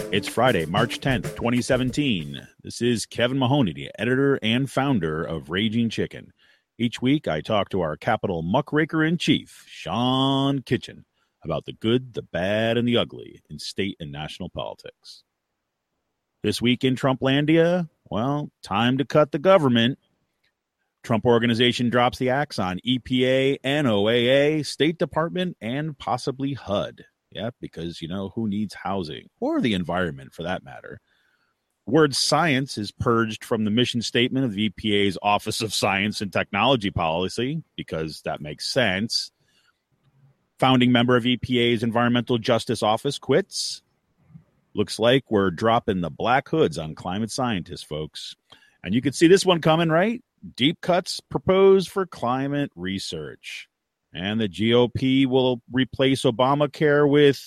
It's Friday, March 10th, 2017. This is Kevin Mahoney, the editor and founder of Raging Chicken. Each week, I talk to our Capitol muckraker-in-chief, Sean Kitchen, about the good, the bad, and the ugly in state and national politics. This week in Trumplandia, well, time to cut the government. Trump Organization drops the axe on EPA, NOAA, State Department, and possibly HUD. Yeah, because, who needs housing or the environment for that matter? Word science is purged from the mission statement of the EPA's Office of Science and Technology Policy, because that makes sense. Founding member of EPA's Environmental Justice Office quits. Looks like we're dropping the black hoods on climate scientists, folks. And you could see this one coming, right? Deep cuts proposed for climate research. And the GOP will replace Obamacare with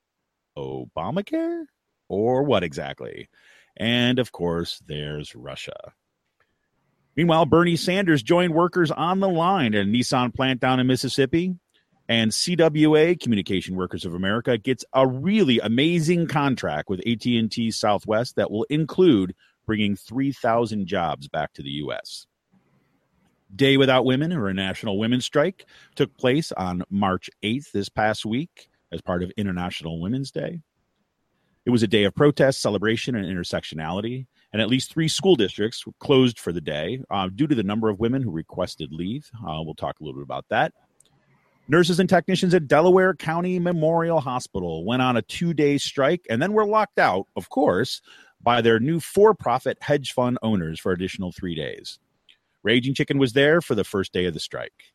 Obamacare? Or what exactly? And, of course, there's Russia. Meanwhile, Bernie Sanders joined workers on the line at a Nissan plant down in Mississippi. And CWA, Communication Workers of America, gets a really amazing contract with AT&T Southwest that will include bringing 3,000 jobs back to the U.S. Day Without Women, or a national women's strike, took place on March 8th this past week as part of International Women's Day. It was a day of protest, celebration, and intersectionality, and at least 3 school districts were closed for the day due to the number of women who requested leave. We'll talk a little bit about that. Nurses and technicians at Delaware County Memorial Hospital went on a 2-day strike and then were locked out, of course, by their new for-profit hedge fund owners for additional 3 days. Raging Chicken was there for the first day of the strike.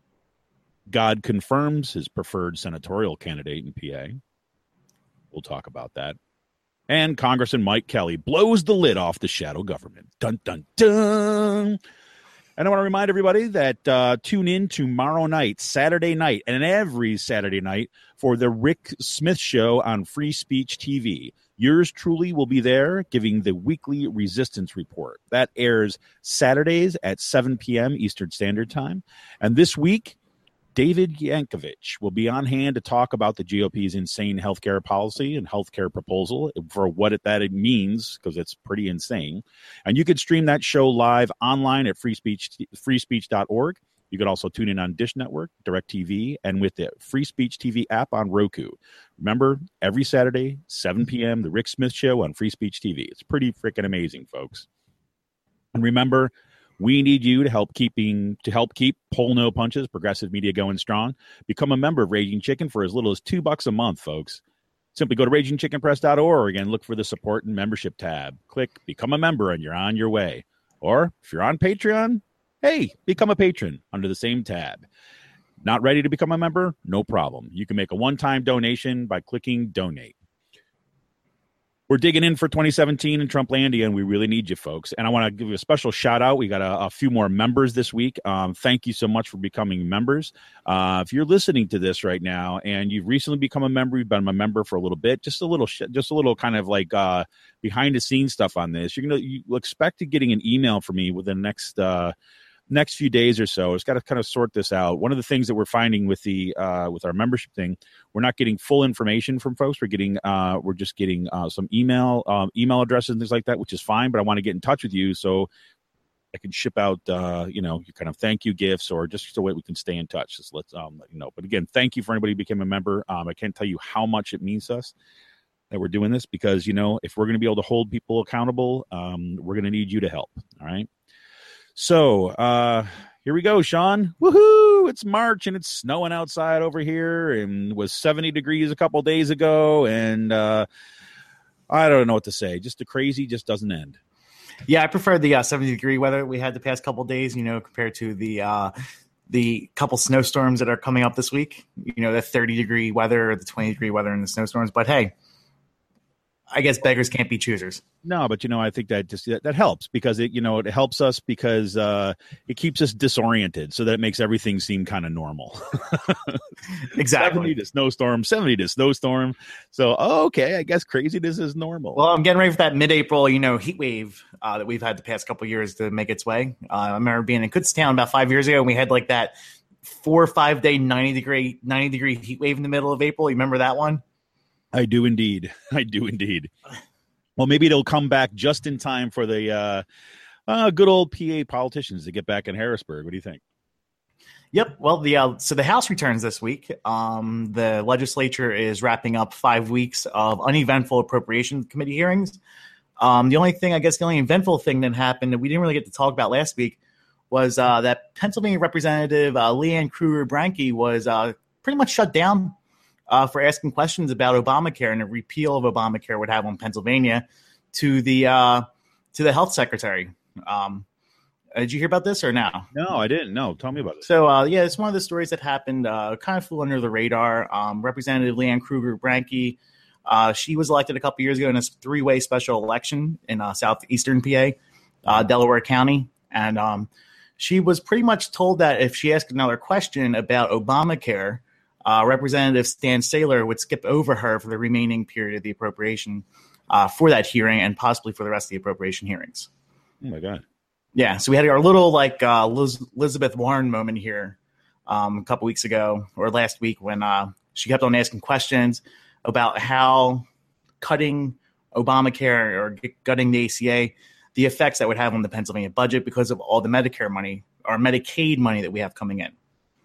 God confirms his preferred senatorial candidate in PA. We'll talk about that. And Congressman Mike Kelly blows the lid off the shadow government. Dun, dun, dun. And I want to remind everybody that tune in tomorrow night, Saturday night, and every Saturday night for the Rick Smith Show on Free Speech TV. Yours truly will be there giving the weekly Resistance Report. That airs Saturdays at 7 p.m. Eastern Standard Time. And this week, David Yankovich will be on hand to talk about the GOP's insane healthcare policy and healthcare proposal for what it means, because it's pretty insane. And you can stream that show live online at freespeech.org. You can also tune in on Dish Network, DirecTV, and with the Free Speech TV app on Roku. Remember, every Saturday, 7 p.m., The Rick Smith Show on Free Speech TV. It's pretty freaking amazing, folks. And remember, we need you to help keep Pull No Punches, progressive media, going strong. Become a member of Raging Chicken for as little as $2 a month, folks. Simply go to ragingchickenpress.org and look for the support and membership tab. Click Become a Member and you're on your way. Or if you're on Patreon, hey, become a patron under the same tab. Not ready to become a member? No problem. You can make a one-time donation by clicking Donate. We're digging in for 2017 in Trumplandia, and we really need you, folks. And I want to give you a special shout-out. We got a few more members this week. Thank you so much for becoming members. If you're listening to this right now and you've recently become a member, you've been a member for a little bit, just a little kind of like behind-the-scenes stuff on this. You expect to getting an email from me within the next few days or so. It's got to kind of sort this out. One of the things that we're finding with with our membership thing, we're not getting full information from folks. We're just getting some email addresses and things like that, which is fine. But I want to get in touch with you so I can ship out your kind of thank you gifts, or just so we can stay in touch. Just let's let you know. But again, thank you for anybody who became a member. I can't tell you how much it means to us that we're doing this, because if we're going to be able to hold people accountable, we're going to need you to help. All right. So here we go, Sean. Woohoo! It's March and it's snowing outside over here, and it was 70 degrees a couple days ago, and I don't know what to say. Just the crazy just doesn't end. Yeah, I prefer the 70-degree weather we had the past couple days, compared to the couple snowstorms that are coming up this week. The 30-degree weather or the 20-degree weather in the snowstorms. But hey, I guess beggars can't be choosers. No, but I think that helps, because it helps us because it keeps us disoriented, so that it makes everything seem kind of normal. Exactly. 70 to snowstorm, 70 to snowstorm. So, okay, I guess craziness is normal. Well, I'm getting ready for that mid-April, heat wave that we've had the past couple of years to make its way. I remember being in Kutztown about 5 years ago, and we had like that 4 or 5 day 90 degree heat wave in the middle of April. You remember that one? I do indeed. I do indeed. Well, maybe it'll come back just in time for the good old PA politicians to get back in Harrisburg. What do you think? Yep. Well, so the House returns this week. The legislature is wrapping up 5 weeks of uneventful appropriation committee hearings. The only eventful thing that happened that we didn't really get to talk about last week was that Pennsylvania Representative Leanne Kruger-Branke was pretty much shut down for asking questions about Obamacare and the repeal of Obamacare would have on Pennsylvania to the health secretary. Did you hear about this or no? No, I didn't. No, tell me about it. So, it's one of the stories that happened, kind of flew under the radar. Representative Leanne Kruger-Branke, she was elected a couple years ago in a three-way special election in southeastern PA, Delaware County. And she was pretty much told that if she asked another question about Obamacare, Representative Stan Saylor would skip over her for the remaining period of the appropriation for that hearing and possibly for the rest of the appropriation hearings. Oh, my God. Yeah, so we had our little Elizabeth Warren moment here a couple weeks ago or last week when she kept on asking questions about how cutting Obamacare or gutting the ACA, the effects that would have on the Pennsylvania budget because of all the Medicare money or Medicaid money that we have coming in.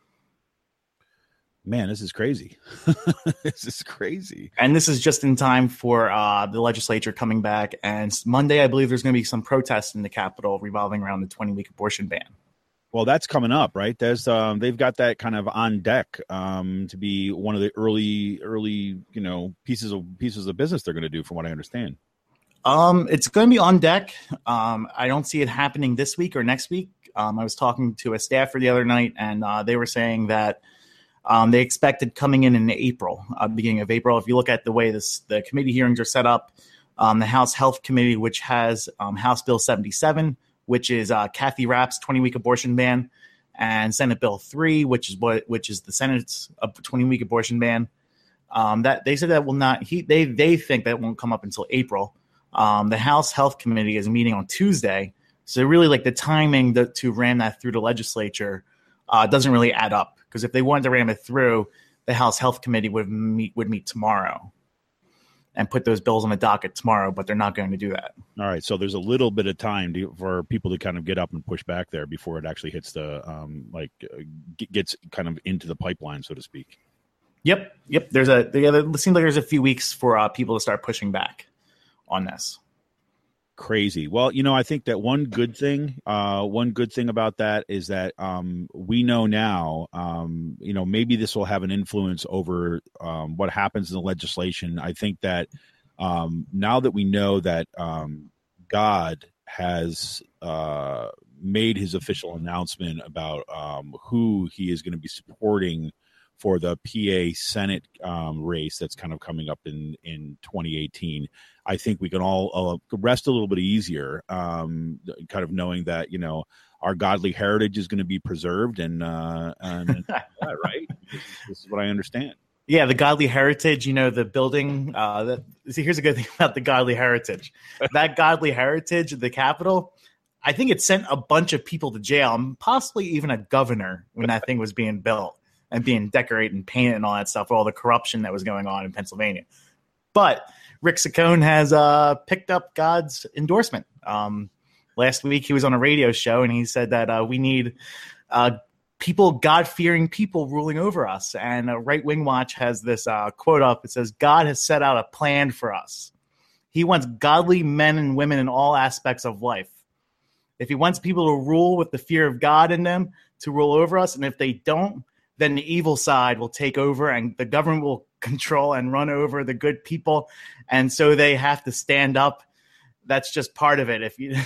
Man, this is crazy. This is crazy. And this is just in time for the legislature coming back. And Monday, I believe there's going to be some protests in the Capitol revolving around the 20-week abortion ban. Well, that's coming up, right? There's they've got that kind of on deck to be one of the early pieces of business they're going to do, from what I understand. It's going to be on deck. I don't see it happening this week or next week. I was talking to a staffer the other night, and they were saying that they expected coming in April, beginning of April. If you look at the way the committee hearings are set up, the House Health Committee, which has House Bill 77, which is Kathy Rapp's 20-week abortion ban, and Senate Bill 3, which is the Senate's 20-week abortion ban. That they said that will not. They think that won't come up until April. The House Health Committee is meeting on Tuesday, so really like the timing to ram that through the legislature doesn't really add up. Because if they wanted to ram it through, the House Health Committee would meet tomorrow and put those bills on the docket tomorrow, but they're not going to do that. All right, so there's a little bit of time for people to kind of get up and push back there before it actually hits the gets kind of into the pipeline, so to speak. Yep. It seems like there's a few weeks for people to start pushing back on this. Crazy. Well, I think that one good thing about that is that we know now, maybe this will have an influence over what happens in the legislation. I think that now that we know that God has made his official announcement about who he is going to be supporting for the PA Senate race that's kind of coming up in 2018, I think we can all rest a little bit easier, kind of knowing that, our godly heritage is going to be preserved and yeah, right? This is what I understand. Yeah, the godly heritage, the building. Here's a good thing about the godly heritage. That godly heritage, the Capitol, I think it sent a bunch of people to jail, and possibly even a governor when that thing was being built and being decorated and painted and all that stuff, all the corruption that was going on in Pennsylvania. But Rick Saccone has picked up God's endorsement. Last week he was on a radio show and he said that we need people, God-fearing people ruling over us. And Right Wing Watch has this quote up. It says, God has set out a plan for us. He wants godly men and women in all aspects of life. If he wants people to rule with the fear of God in them, to rule over us, and if they don't, then the evil side will take over and the government will control and run over the good people. And so they have to stand up. That's just part of it. If you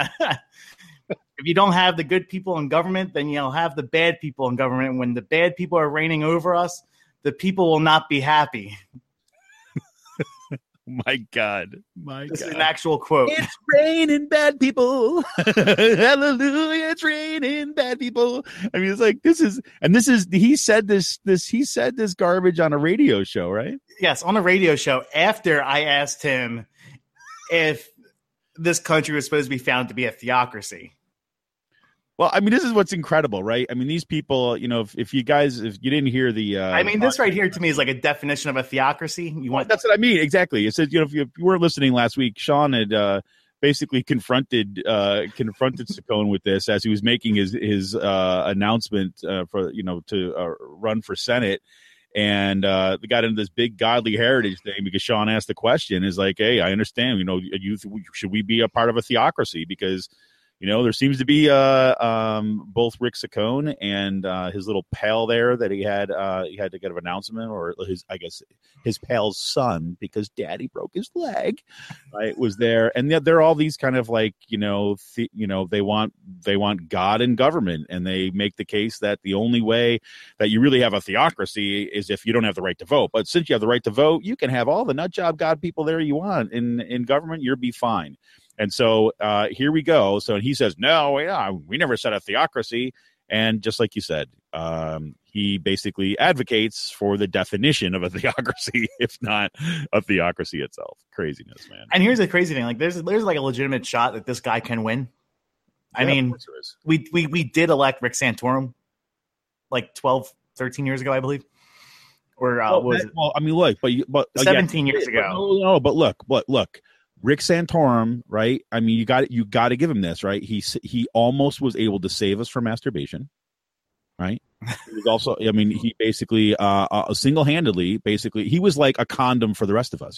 if you don't have the good people in government, then you'll have the bad people in government. When the bad people are reigning over us, the people will not be happy. My God. This is an actual quote. It's raining bad people. Hallelujah. It's raining bad people. I mean, it's like, he said this garbage on a radio show, right? Yes, on a radio show after I asked him if this country was supposed to be found to be a theocracy. Well, I mean, this is what's incredible, right? I mean, these people, if you didn't hear the, I mean, this right here to me is like a definition of a theocracy. That's what I mean. Exactly. It says, if you weren't listening last week, Sean had basically confronted Saccone with this as he was making his announcement for, to run for Senate. And they got into this big godly heritage thing because Sean asked the question is like, hey, I understand, should we be a part of a theocracy? Because there seems to be both Rick Saccone and his little pal there that he had to get an announcement, or his pal's son, because daddy broke his leg, right, was there. And they're all these kind of like, they want God in government, and they make the case that the only way that you really have a theocracy is if you don't have the right to vote. But since you have the right to vote, you can have all the nut job God people there you want in government, you'll be fine. And so here we go. So he says, no, we never said a theocracy. And just like you said, he basically advocates for the definition of a theocracy, if not a theocracy itself. Craziness, man. And here's the crazy thing. Like there's like a legitimate shot that this guy can win. I mean, we did elect Rick Santorum like 12, 13 years ago, I believe. Or what was it? Well, I mean, look, but 17 years ago. No, but look. Rick Santorum, right? I mean, you got to give him this, right? He almost was able to save us from masturbation, right? He was also, I mean, he basically single-handedly, basically, he was like a condom for the rest of us,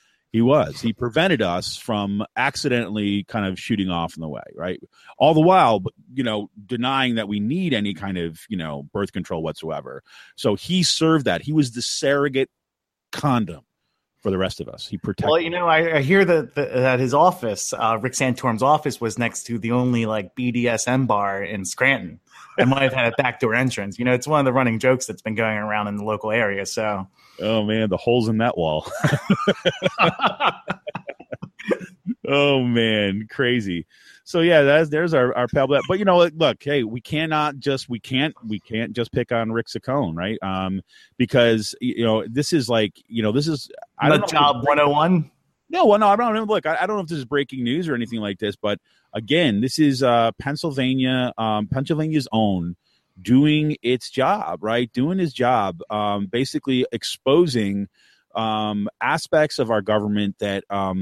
He prevented us from accidentally kind of shooting off in the way, right? All the while, denying that we need any kind of, birth control whatsoever. So he served that. He was the surrogate condom for the rest of us. He protected. Well, I hear that his office, Rick Santorum's office, was next to the only like BDSM bar in Scranton. It might have had a backdoor entrance. It's one of the running jokes that's been going around in the local area. So, oh man, the holes in that wall. Oh man, crazy. So yeah, there's our pal. But look, hey, we can't just pick on Rick Saccone, right? Because this is like this is job 101. No, well, no, I don't know. Look, I don't know if this is breaking news or anything like this, but again, this is Pennsylvania's own doing its job, right? Doing his job, basically exposing aspects of our government that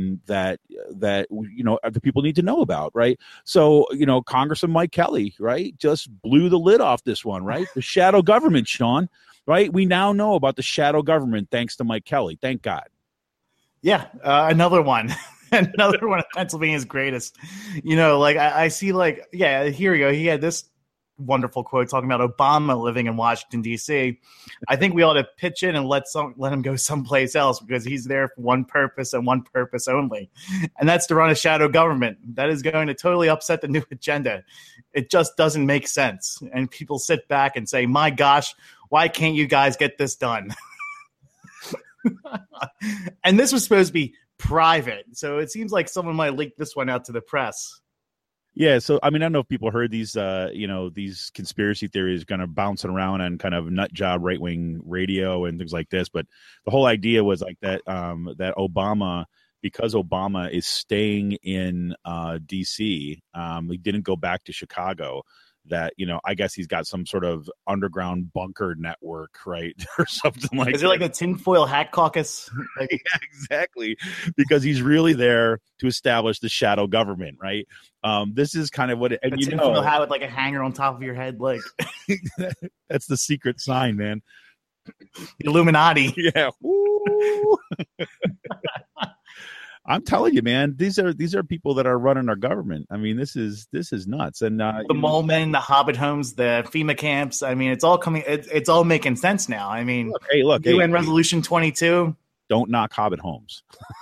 the people need to know about, right? So Congressman Mike Kelly, right, just blew the lid off this one, right? The shadow government, Sean, right? We now know about the shadow government thanks to Mike Kelly. Thank God. Yeah, another one. Another one of Pennsylvania's greatest. I see, here we go. He had this wonderful quote talking about Obama living in Washington, D.C. I think we ought to pitch in and let him go someplace else, because he's there for one purpose and one purpose only, and that's to run a shadow government. That is going to totally upset the new agenda. It just doesn't make sense. And people sit back and say, my gosh, why can't you guys get this done? And this was supposed to be private, so it seems like someone might leak this one out to the press. Yeah, so I mean, I don't know if people heard these, these conspiracy theories kind of bouncing around on kind of nut job right wing radio and things like this. But the whole idea was like that that Obama, because Obama is staying in D.C., he didn't go back to Chicago. That I guess he's got some sort of underground bunker network, right, or something like. Is it like a tinfoil hat caucus? Yeah, exactly, because he's really there to establish the shadow government, right? This is kind of what it. And a tinfoil hat with like a hanger on top of your head, like that's the secret sign, man. The Illuminati. Yeah. I'm telling you, man, these are people that are running our government. I mean, this is nuts. And the mole men, the Hobbit homes, the FEMA camps. I mean, it's all coming. It's all making sense now. I mean, look, UN Resolution 22. Don't knock Hobbit homes.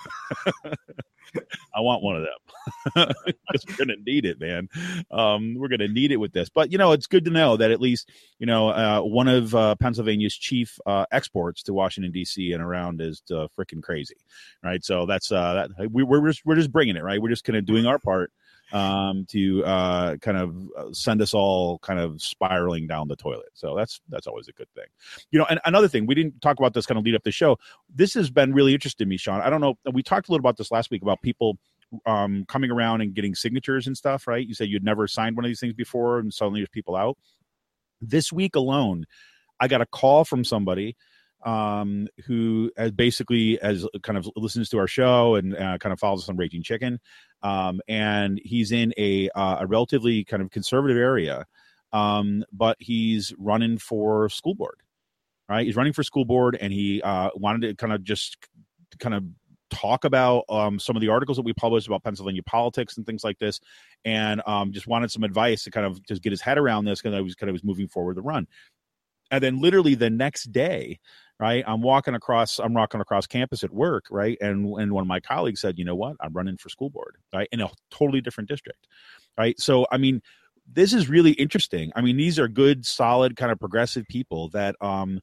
I want one of them because we're going to need it, man. We're going to need it with this. But, it's good to know that at least, one of Pennsylvania's chief exports to Washington, D.C. and around is freaking crazy. Right. So that's we're just bringing it. Right. We're just kind of doing our part to kind of send us all kind of spiraling down the toilet. So that's always a good thing. And another thing, we didn't talk about this kind of lead up the show. This has been really interesting to me, Sean. I don't know. We talked a little about this last week about people coming around and getting signatures and stuff, right? You said you'd never signed one of these things before, and suddenly there's people out. This week alone, I got a call from somebody who has kind of listens to our show and kind of follows us on Raging Chicken. And he's in a relatively kind of conservative area, but he's running for school board, right? He's running for school board, and he wanted to kind of talk about some of the articles that we published about Pennsylvania politics and things like this, and just wanted some advice to kind of just get his head around this, because I was moving forward the run. And then literally the next day, right, I'm walking across campus at work, right, and one of my colleagues said, you know what, I'm running for school board, right, in a totally different district, right? So I mean, this is really interesting. I mean, these are good, solid, kind of progressive people that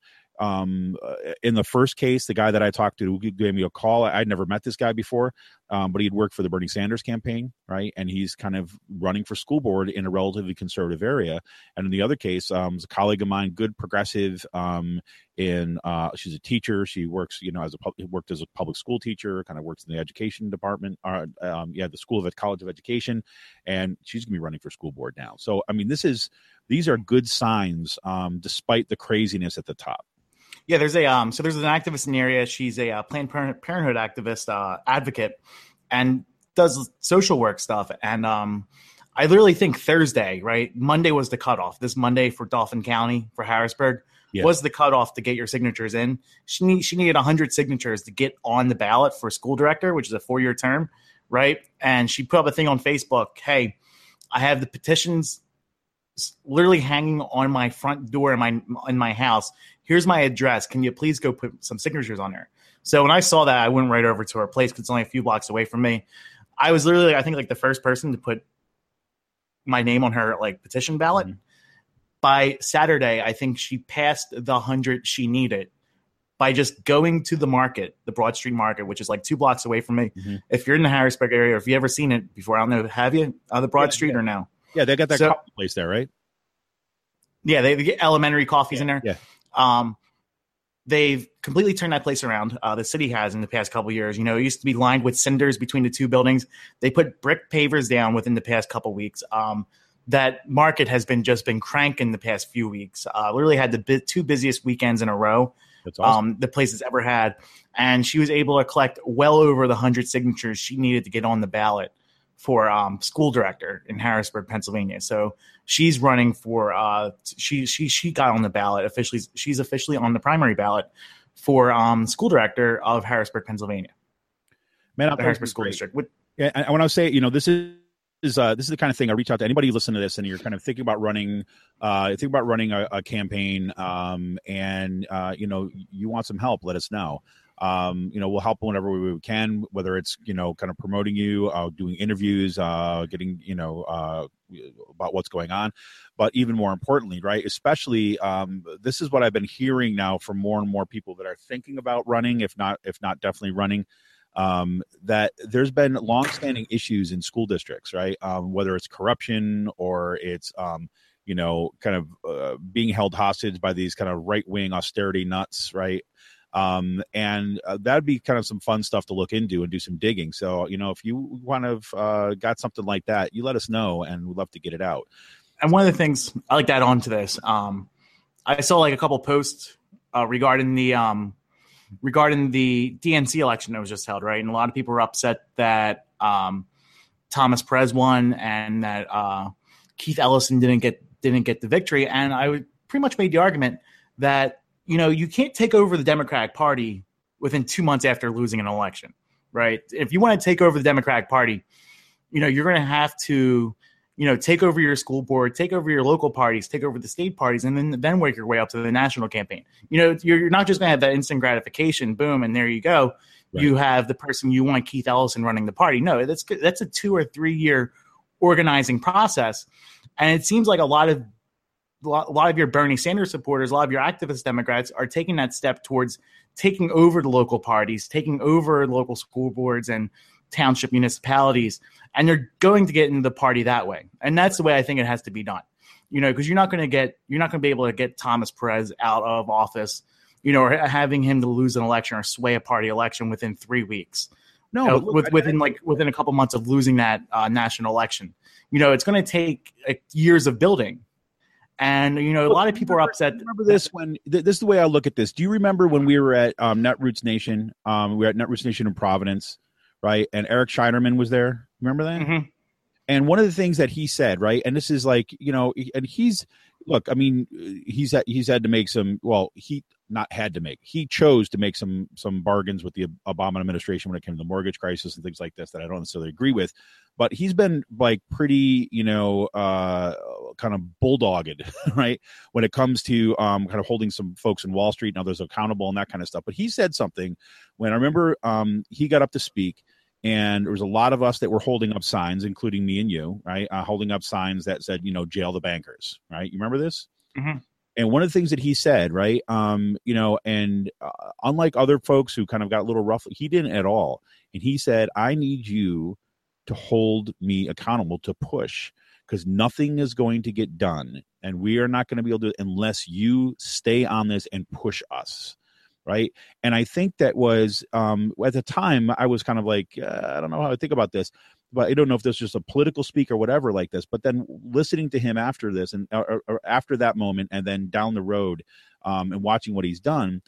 in the first case, the guy that I talked to gave me a call. I'd never met this guy before, but he'd worked for the Bernie Sanders campaign, right? And he's kind of running for school board in a relatively conservative area. And in the other case, is a colleague of mine, good progressive. She's a teacher. She works, worked as a public school teacher. Kind of works in the education department. The College of Education, and she's going to be running for school board now. So I mean, these are good signs, despite the craziness at the top. Yeah, there's an activist in the area. She's a Planned Parenthood activist, advocate, and does social work stuff. And I literally think Thursday, right? Monday was the cutoff. This Monday for Dauphin County, for Harrisburg, was the cutoff to get your signatures in. She needed 100 signatures to get on the ballot for school director, which is a 4-year term, right? And she put up a thing on Facebook. Hey, I have the petitions literally hanging on my front door in my house. Here's my address. Can you please go put some signatures on there? So when I saw that, I went right over to her place, because it's only a few blocks away from me. I was literally, I think, like the first person to put my name on her petition ballot. Mm-hmm. By Saturday, I think she passed the 100 she needed by just going to the market, the Broad Street Market, which is like 2 blocks away from me. Mm-hmm. If you're in the Harrisburg area, or if you ever seen it before, I don't know, have you? The Broad Street or no? Yeah, they got that coffee place there, right? Yeah, they get elementary coffees in there. Yeah. They've completely turned that place around. The city has in the past couple of years. It used to be lined with cinders between the two buildings. They put brick pavers down within the past couple of weeks. That market has been cranking the past few weeks. Literally had the 2 busiest weekends in a row. That's awesome. The place has ever had. And she was able to collect well over the 100 signatures she needed to get on the ballot for school director in Harrisburg, Pennsylvania. So she's running for she got on the ballot officially. She's officially on the primary ballot for school director of Harrisburg, Pennsylvania. Man, the Harrisburg School District. And when I say, this is the kind of thing I reach out to anybody who listen to this and you're kind of thinking about running a campaign, and you want some help, let us know. We'll help whenever we can, whether it's, kind of promoting you, doing interviews, getting, about what's going on. But even more importantly, right, especially this is what I've been hearing now from more and more people that are thinking about running, if not definitely running, that there's been longstanding issues in school districts, right? Whether it's corruption or it's, kind of being held hostage by these kind of right-wing austerity nuts, right? That'd be kind of some fun stuff to look into and do some digging. So, if you want to got something like that, you let us know and we'd love to get it out. And one of the things I like to add on to this, I saw a couple posts regarding the DNC election that was just held, right? And a lot of people were upset that Thomas Perez won and that Keith Ellison didn't get the victory. And I would pretty much made the argument that you can't take over the Democratic Party within 2 months after losing an election, right? If you want to take over the Democratic Party, you're going to have to, take over your school board, take over your local parties, take over the state parties, and then work your way up to the national campaign. You're not just going to have that instant gratification, boom, and there you go. Right. You have the person you want, Keith Ellison, running the party. No, that's a 2 or 3 year organizing process. And it seems like a lot of your Bernie Sanders supporters, a lot of your activist Democrats are taking that step towards taking over the local parties, taking over local school boards and township municipalities, and they're going to get into the party that way. And that's the way I think it has to be done. Because you're not going to be able to get Thomas Perez out of office, or having him to lose an election or sway a party election within 3 weeks. No, but look, within a couple months of losing that national election. It's going to take years of building. And, a lot of people are upset. Remember this when this is the way I look at this. Do you remember when we were at Netroots Nation? We were at Netroots Nation in Providence, right? And Eric Scheinerman was there. Remember that? Mm-hmm. And one of the things that he said, right? And this is like, and he's had to make some, he chose to make some bargains with the Obama administration when it came to the mortgage crisis and things like this that I don't necessarily agree with. But he's been like pretty, kind of bulldogged, right? When it comes to kind of holding some folks in Wall Street and others accountable and that kind of stuff. But he said something when I remember he got up to speak. And there was a lot of us that were holding up signs, including me and you, right? Holding up signs that said, jail the bankers, right? You remember this? Mm-hmm. And one of the things that he said, right, unlike other folks who kind of got a little rough, he didn't at all. And he said, I need you to hold me accountable, to push, because nothing is going to get done. And we are not going to be able to unless you stay on this and push us. Right. And I think that was at the time I was kind of like, I don't know how to think about this, but I don't know if this was just a political speak or whatever like this. But then listening to him after this and or after that moment and then down the road and watching what he's done,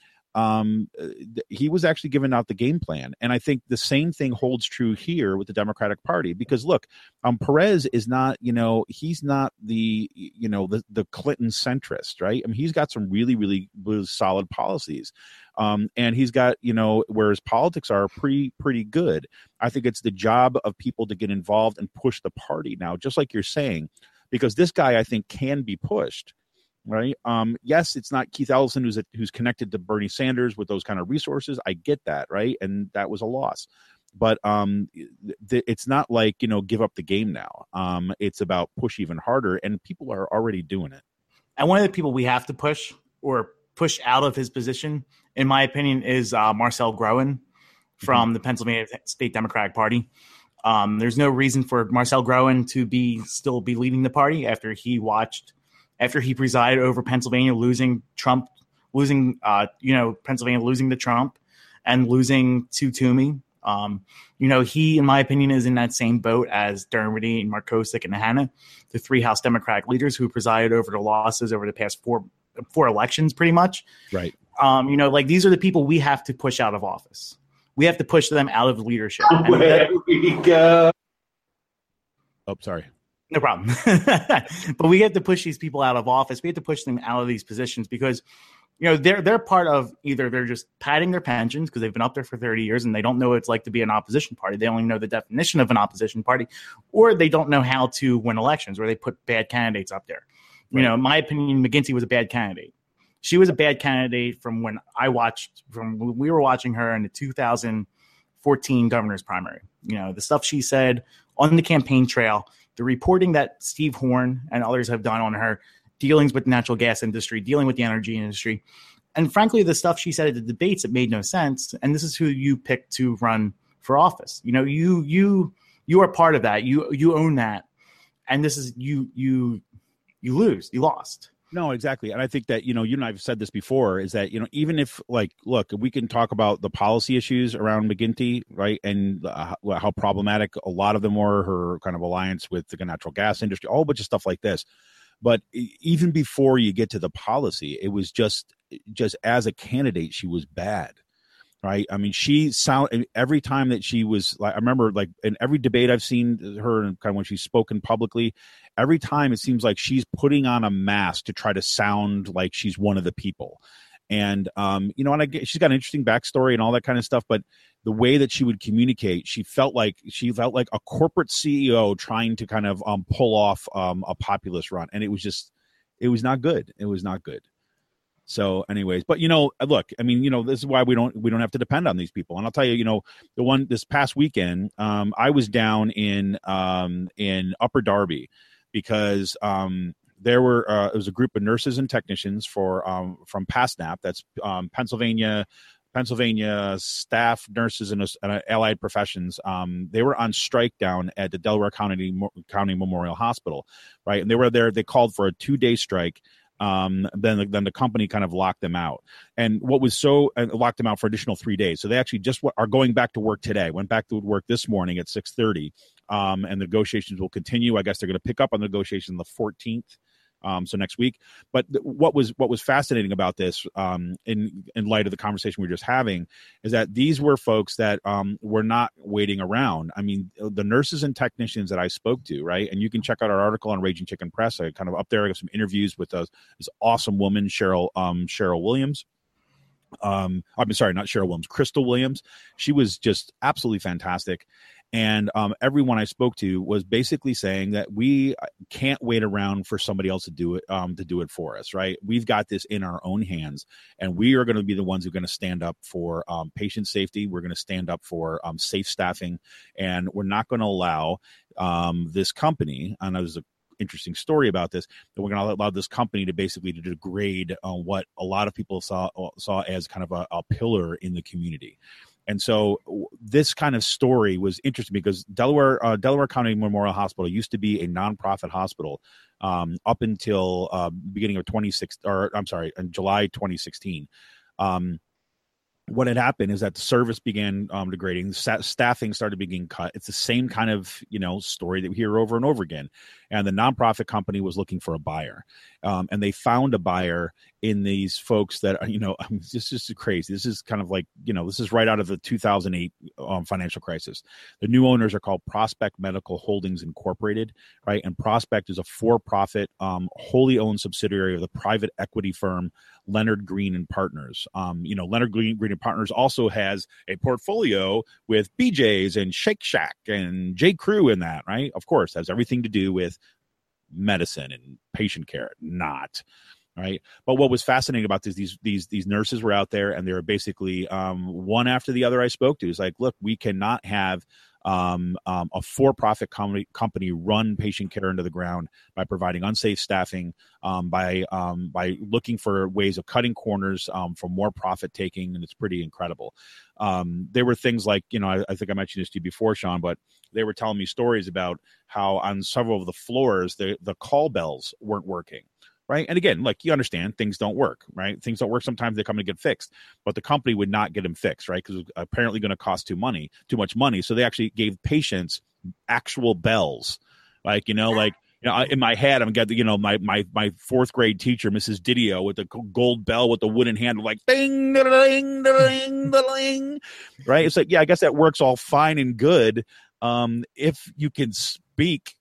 he was actually giving out the game plan. And I think the same thing holds true here with the Democratic Party, because look, Perez is not, he's not the Clinton centrist, right? I mean, he's got some really, really, really solid policies. And he's got, where his politics are pretty good. I think it's the job of people to get involved and push the party now, just like you're saying, because this guy, I think, can be pushed. Right. Yes, it's not Keith Ellison who's connected to Bernie Sanders with those kind of resources. I get that. Right. And that was a loss. But it's not like, give up the game now. It's about push even harder. And people are already doing it. And one of the people we have to push out of his position, in my opinion, is Marcel Groen from the Pennsylvania State Democratic Party. There's no reason for Marcel Groen to still be leading the party after he presided over Pennsylvania losing Pennsylvania losing to Trump and losing to Toomey. He, in my opinion, is in that same boat as Dermody and Markosik and Hanna, the three House Democratic leaders who presided over the losses over the past four elections, pretty much. Right. These are the people we have to push out of office. We have to push them out of leadership. Where we go. Oh, sorry. No problem. But we have to push these people out of office. We have to push them out of these positions because, they're part of either they're just padding their pensions because they've been up there for 30 years and they don't know what it's like to be an opposition party. They only know the definition of an opposition party, or they don't know how to win elections, or they put bad candidates up there. Right. In my opinion, McGinty was a bad candidate. She was a bad candidate from when we were watching her in the 2014 governor's primary. The stuff she said on the campaign trail, the reporting that Steve Horn and others have done on her dealings with the natural gas industry, dealing with the energy industry, and frankly, the stuff she said at the debates that made no sense. And this is who you picked to run for office. You are part of that. You own that, and this is you lost. No, exactly. And I think that, you and I have said this before, is that, even if look, we can talk about the policy issues around McGinty, right? And how problematic a lot of them were, her kind of alliance with the natural gas industry, a whole bunch of stuff like this. But even before you get to the policy, it was just as a candidate, she was bad. Right. I mean, every time that she was I remember in every debate I've seen her and kind of when she's spoken publicly, every time it seems like she's putting on a mask to try to sound like she's one of the people. And, and she's got an interesting backstory and all that kind of stuff. But the way that she would communicate, she felt like a corporate CEO trying to kind of pull off a populist run. And it was not good. It was not good. So anyways, but look, I mean, this is why we don't have to depend on these people. And I'll tell you, the one this past weekend, I was down in Upper Darby because there it was a group of nurses and technicians from PASNAP, that's Pennsylvania staff nurses and allied professions. They were on strike down at the Delaware County Memorial Hospital, right? And they were there. They called for a 2-day strike. then the company kind of locked them out. And locked them out for additional 3 days. So they actually just are going back to work today. Went back to work this morning at 6:30, and the negotiations will continue. I guess they're going to pick up on the negotiation the 14th. So next week. But what was fascinating about this, in light of the conversation we were just having, is that these were folks that were not waiting around. I mean, the nurses and technicians that I spoke to, right? And you can check out our article on Raging Chicken Press. I kind of up there. I got some interviews with this awesome woman, Cheryl Williams. I'm sorry, not Cheryl Williams, Crystal Williams. She was just absolutely fantastic. And everyone I spoke to was basically saying that we can't wait around for somebody else to do it for us, right? We've got this in our own hands, and we are going to be the ones who are going to stand up for patient safety. We're going to stand up for safe staffing, and we're not going to allow this company, and there's an interesting story about this, that we're going to allow this company to basically degrade what a lot of people saw as kind of a pillar in the community. And so this kind of story was interesting because Delaware County Memorial Hospital used to be a nonprofit hospital up until beginning of in July 2016. What had happened is that the service began degrading, staffing started being cut. It's the same kind of story that we hear over and over again. And the nonprofit company was looking for a buyer, and they found a buyer in these folks that this is crazy. This is kind of like this is right out of the 2008 financial crisis. The new owners are called Prospect Medical Holdings Incorporated, right? And Prospect is a for-profit, wholly owned subsidiary of the private equity firm Leonard Green and Partners. Leonard Green and Partners also has a portfolio with BJ's and Shake Shack and J. Crew in that, right? Of course, has everything to do with medicine and patient care, not right. But what was fascinating about these nurses were out there, and they were basically one after the other I spoke to is like, look, we cannot have a for-profit company run patient care into the ground by providing unsafe staffing, by looking for ways of cutting corners for more profit taking, and it's pretty incredible. There were things like, I think I mentioned this to you before, Sean, but they were telling me stories about how on several of the floors the call bells weren't working. Right. And again, like you understand, things don't work. Right. Things don't work. Sometimes they come to get fixed, but the company would not get them fixed. Right. Because it's apparently going to cost too much money. So they actually gave patients actual bells. Like, in my head, I'm getting, my fourth grade teacher, Mrs. Didio, with the gold bell with the wooden handle, like ding, ding, ding, ding. Right. It's like, yeah, I guess that works all fine and good. If you can speak,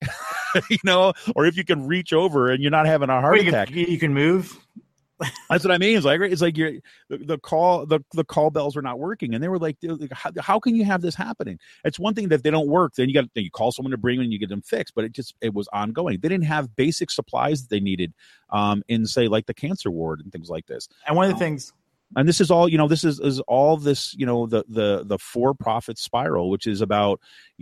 or if you can reach over and you're not having a heart attack, you can move. That's what I mean. It's like you're the call bells were not working, and they were like, how can you have this happening? It's one thing that if they don't work, then you call someone to bring them and you get them fixed, but it was ongoing. They didn't have basic supplies that they needed in, say, like the cancer ward and things like this. And one of the things. And this is all, this is all this, the for-profit spiral, which is about,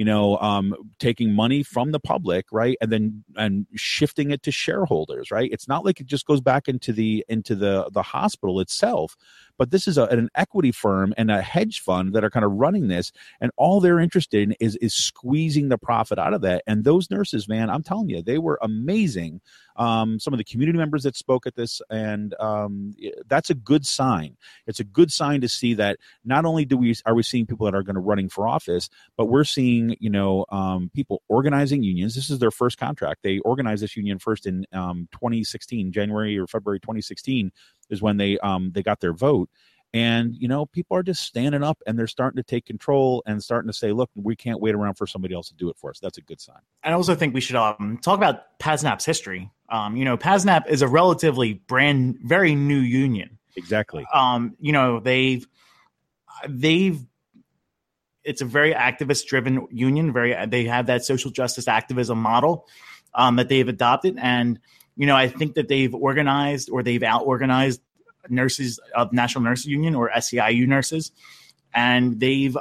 taking money from the public, right, and shifting it to shareholders, right. It's not like it just goes back into the hospital itself, but this is an equity firm and a hedge fund that are kind of running this, and all they're interested in is squeezing the profit out of that. And those nurses, man, I'm telling you, they were amazing. Some of the community members that spoke at this, and that's a good sign. It's a good sign to see that not only are we seeing people that are going to running for office, but we're seeing people organizing unions. This is their first contract. They organized this union first in 2016, January or February 2016 is when they got their vote. And, people are just standing up and they're starting to take control and starting to say, look, we can't wait around for somebody else to do it for us. That's a good sign. I also think we should talk about PASNAP's history. PASNAP is a relatively very new union. Exactly. It's a very activist driven union. They have that social justice activism model that they've adopted. And, I think that they've organized or they've out-organized nurses of National Nurses Union or SEIU nurses. And they've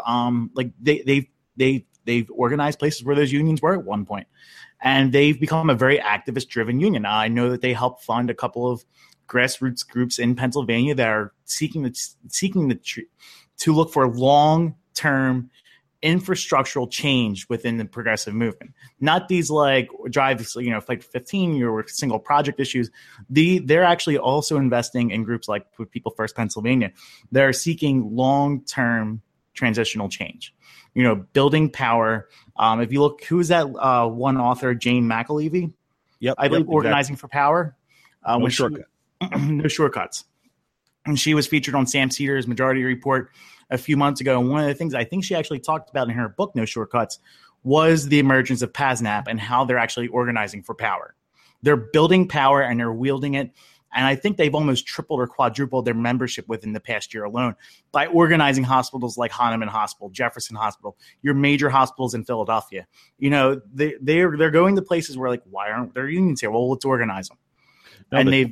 organized places where those unions were at one point. And they've become a very activist driven union. I know that they helped fund a couple of grassroots groups in Pennsylvania that are seeking to look for long-term infrastructural change within the progressive movement, not these like drive, Fight for 15 or single project issues. They're actually also investing in groups like People First Pennsylvania. They're seeking long-term transitional change, building power. If you look, who's that one author, Jane McAlevey? Yep. I believe Organizing for Power. No shortcut. No shortcuts. And she was featured on Sam Cedars' Majority Report a few months ago. And one of the things I think she actually talked about in her book, No Shortcuts, was the emergence of PASNAP and how they're actually organizing for power. They're building power and they're wielding it. And I think they've almost tripled or quadrupled their membership within the past year alone by organizing hospitals like Hahnemann Hospital, Jefferson Hospital, your major hospitals in Philadelphia. They're going to places where, like, why aren't there unions here? Well, let's organize them. No, and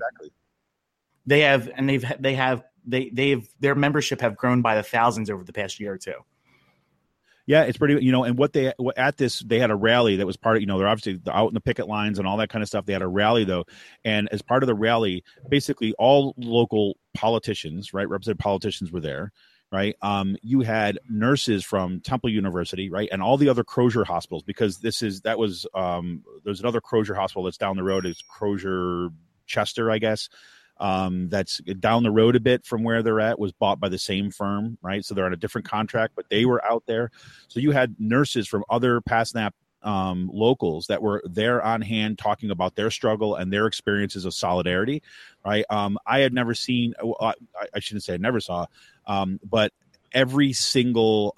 their membership have grown by the thousands over the past year or two. Yeah, it's pretty, and they had a rally that was part of, they're obviously out in the picket lines and all that kind of stuff. They had a rally though. And as part of the rally, basically all local politicians, right? Represented politicians were there, right? You had nurses from Temple University, right? And all the other Crozier hospitals, because there's another Crozier hospital that's down the road. It's Crozier Chester, I guess. That's down the road a bit from where they're at, was bought by the same firm, right? So they're on a different contract, but they were out there. So you had nurses from other PASNAP locals that were there on hand talking about their struggle and their experiences of solidarity, right? I had never seen, I shouldn't say I never saw, but every single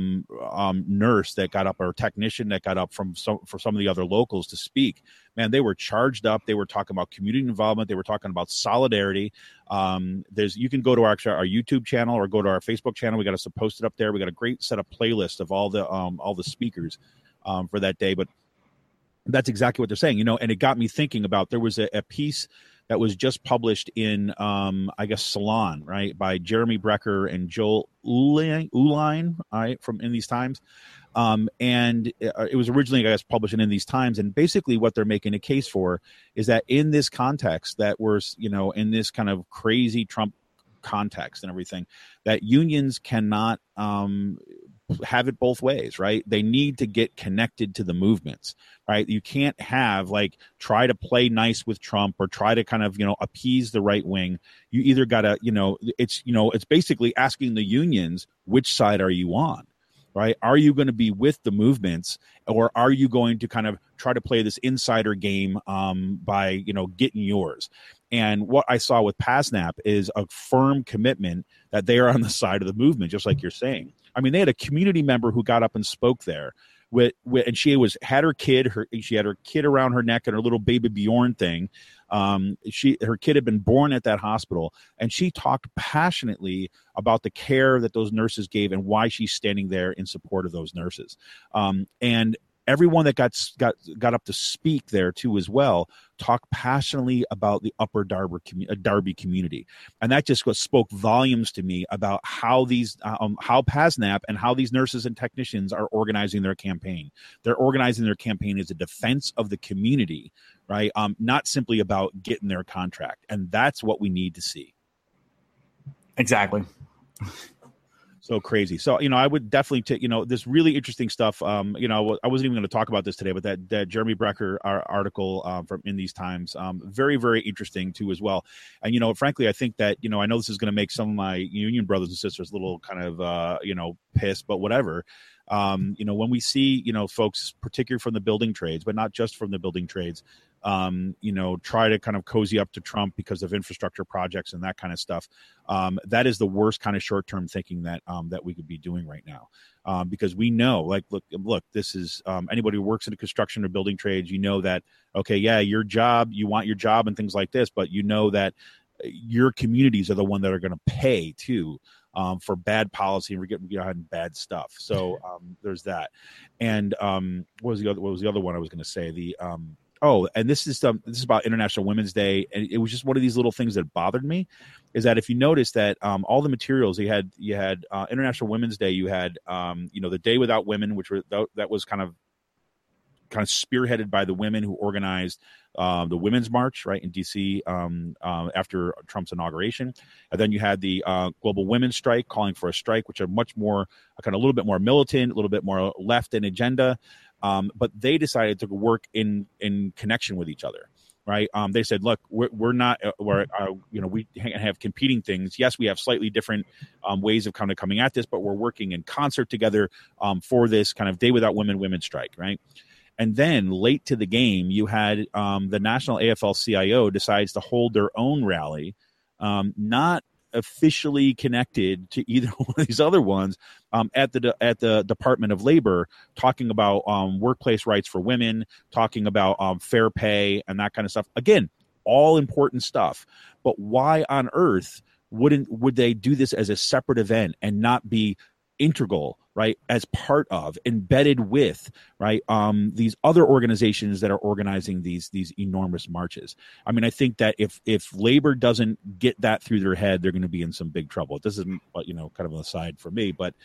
nurse that got up, or technician that got up for some of the other locals to speak, man, they were charged up. They were talking about community involvement. They were talking about solidarity. You can go to our YouTube channel or go to our Facebook channel. We got us posted up there. We got a great set of playlists of all the speakers for that day. But that's exactly what they're saying, and it got me thinking about, there was a piece that was just published in, I guess, Salon, right, by Jeremy Brecker and Joel Uline, right, from In These Times. And it was originally, I guess, published in These Times. And basically what they're making a case for is that in this context, that we're, in this kind of crazy Trump context and everything, that unions cannot have it both ways, right? They need to get connected to the movements, right? You can't have try to play nice with Trump or try to kind of, appease the right wing. You either got to, it's basically asking the unions, which side are you on, right? Are you going to be with the movements, or are you going to kind of try to play this insider game by, getting yours? And what I saw with PASNAP is a firm commitment that they are on the side of the movement, just like you're saying. I mean, they had a community member who got up and spoke there and she had her kid around her neck and her little baby Bjorn thing. Her kid had been born at that hospital, and she talked passionately about the care that those nurses gave and why she's standing there in support of those nurses. And everyone that got up to speak there too as well talked passionately about the Upper Darby community, and that just spoke volumes to me about how how PASNAP and how these nurses and technicians are organizing their campaign. They're organizing their campaign as a defense of the community, right? Not simply about getting their contract, and that's what we need to see. Exactly. So crazy. So, I would definitely take, this really interesting stuff. I wasn't even going to talk about this today, but that Jeremy Brecker article from In These Times, very, very interesting too as well. And, frankly, I think that, I know this is going to make some of my union brothers and sisters a little kind of, pissed, but whatever. When we see, folks, particularly from the building trades, but not just from the building trades, try to kind of cozy up to Trump because of infrastructure projects and that kind of stuff. That is the worst kind of short-term thinking that we could be doing right now. Because we know, look, this is anybody who works in the construction or building trades, that, okay, yeah, you want your job and things like this, but that your communities are the one that are going to pay too. For bad policy and we're getting behind bad stuff. So there's that. And what was the other one I was going to say? And this is about International Women's Day, and it was just one of these little things that bothered me. Is that if you notice that all the materials you had International Women's Day, you had the Day Without Women, which that was kind of kind of spearheaded by the women who organized the Women's March, right, in D.C. After Trump's inauguration. And then you had the Global Women's Strike calling for a strike, which are much more, kind of a little bit more militant, a little bit more left in agenda. But they decided to work in connection with each other. Right. They said, look, we're not we have competing things. Yes, we have slightly different ways of kind of coming at this, but we're working in concert together for this kind of Day Without Women women's strike. Right. And then late to the game, you had the National AFL-CIO decides to hold their own rally, not officially connected to either one of these other ones, at the Department of Labor, talking about workplace rights for women, talking about fair pay and that kind of stuff. Again, all important stuff. But why on earth would they do this as a separate event and not be integral, right, as part of, embedded with, right, these other organizations that are organizing these enormous marches? I mean, I think that if labor doesn't get that through their head, they're going to be in some big trouble. This isn't, kind of an aside for me, but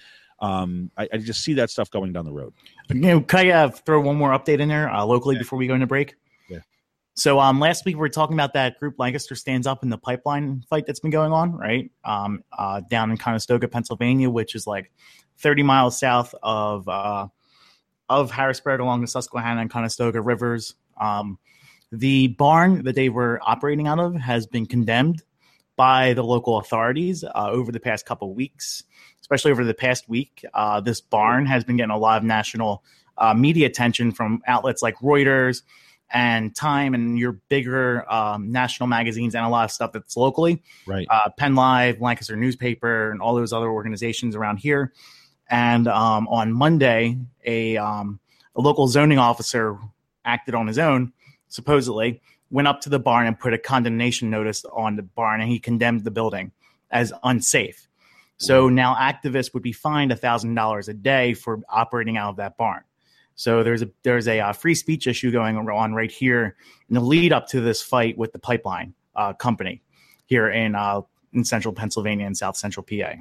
I just see that stuff going down the road. Can I throw one more update in there locally before we go into break? Yeah. So last week we were talking about that group Lancaster Stands Up in the pipeline fight that's been going on, right? Down in Conestoga, Pennsylvania, which is like 30 miles south of Harrisburg along the Susquehanna and Conestoga rivers. The barn that they were operating out of has been condemned by the local authorities over the past couple of weeks, especially over the past week. This barn has been getting a lot of national media attention from outlets like Reuters and Time and your bigger national magazines, and a lot of stuff that's locally. Right. Penn Live, Lancaster Newspaper, and all those other organizations around here. And on Monday, a local zoning officer acted on his own, supposedly, went up to the barn and put a condemnation notice on the barn, and he condemned the building as unsafe. So now activists would be fined $1,000 a day for operating out of that barn. So there's a free speech issue going on right here in the lead up to this fight with the pipeline company here in central Pennsylvania and south central PA.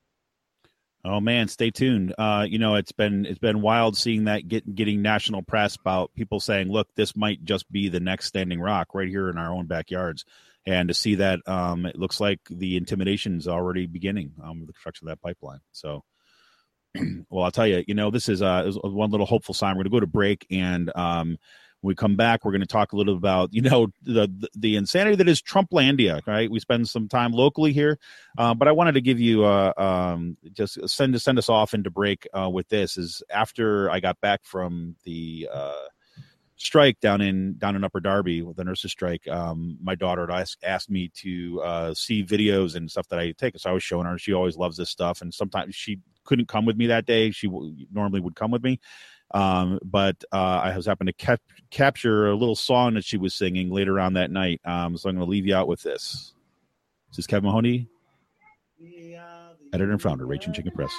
Oh man, stay tuned. It's been wild seeing that getting national press about people saying, look, this might just be the next Standing Rock right here in our own backyards. And to see that, it looks like the intimidation is already beginning with the construction of that pipeline. So, well, I'll tell you, this is one little hopeful sign. We're going to go to break, and when we come back, we're going to talk a little about, the insanity that is Trumplandia, right? We spend some time locally here, but I wanted to give you just send us off into break with this. Is after I got back from the strike down in Upper Darby with the nurses strike, my daughter had asked me to see videos and stuff that I take. So I was showing her. She always loves this stuff, and sometimes she couldn't come with me that day. She normally would come with me. But I was happened to capture a little song that she was singing later on that night. So I'm going to leave you out with this. This is Kevin Mahoney, editor and founder, Raging Chicken Press.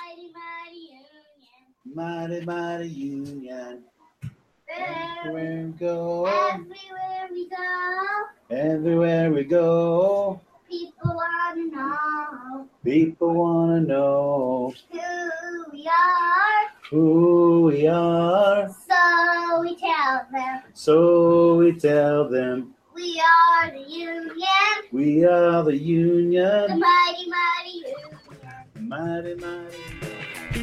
Mighty, mighty union. Everywhere we go. Everywhere we go. People want to know. People want to know Who we are. who we are. So we tell them. So we tell them We are the union. we are the The union. mighty, mighty union. Mighty, mighty.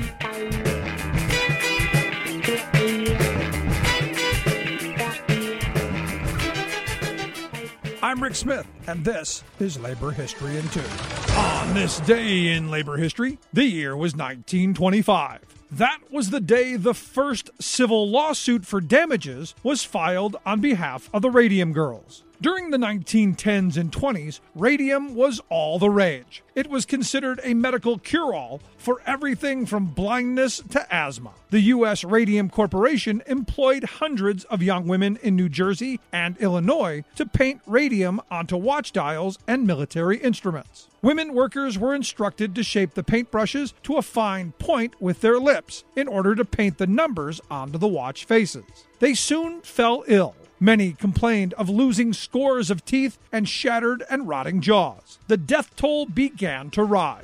I'm Rick Smith, and this is Labor History in 2. On this day in labor history, the year was 1925. That was the day the first civil lawsuit for damages was filed on behalf of the Radium Girls. During the 1910s and 20s, radium was all the rage. It was considered a medical cure-all for everything from blindness to asthma. The U.S. Radium Corporation employed hundreds of young women in New Jersey and Illinois to paint radium onto watch dials and military instruments. Women workers were instructed to shape the paintbrushes to a fine point with their lips in order to paint the numbers onto the watch faces. They soon fell ill. Many complained of losing scores of teeth and shattered and rotting jaws. The death toll began to rise.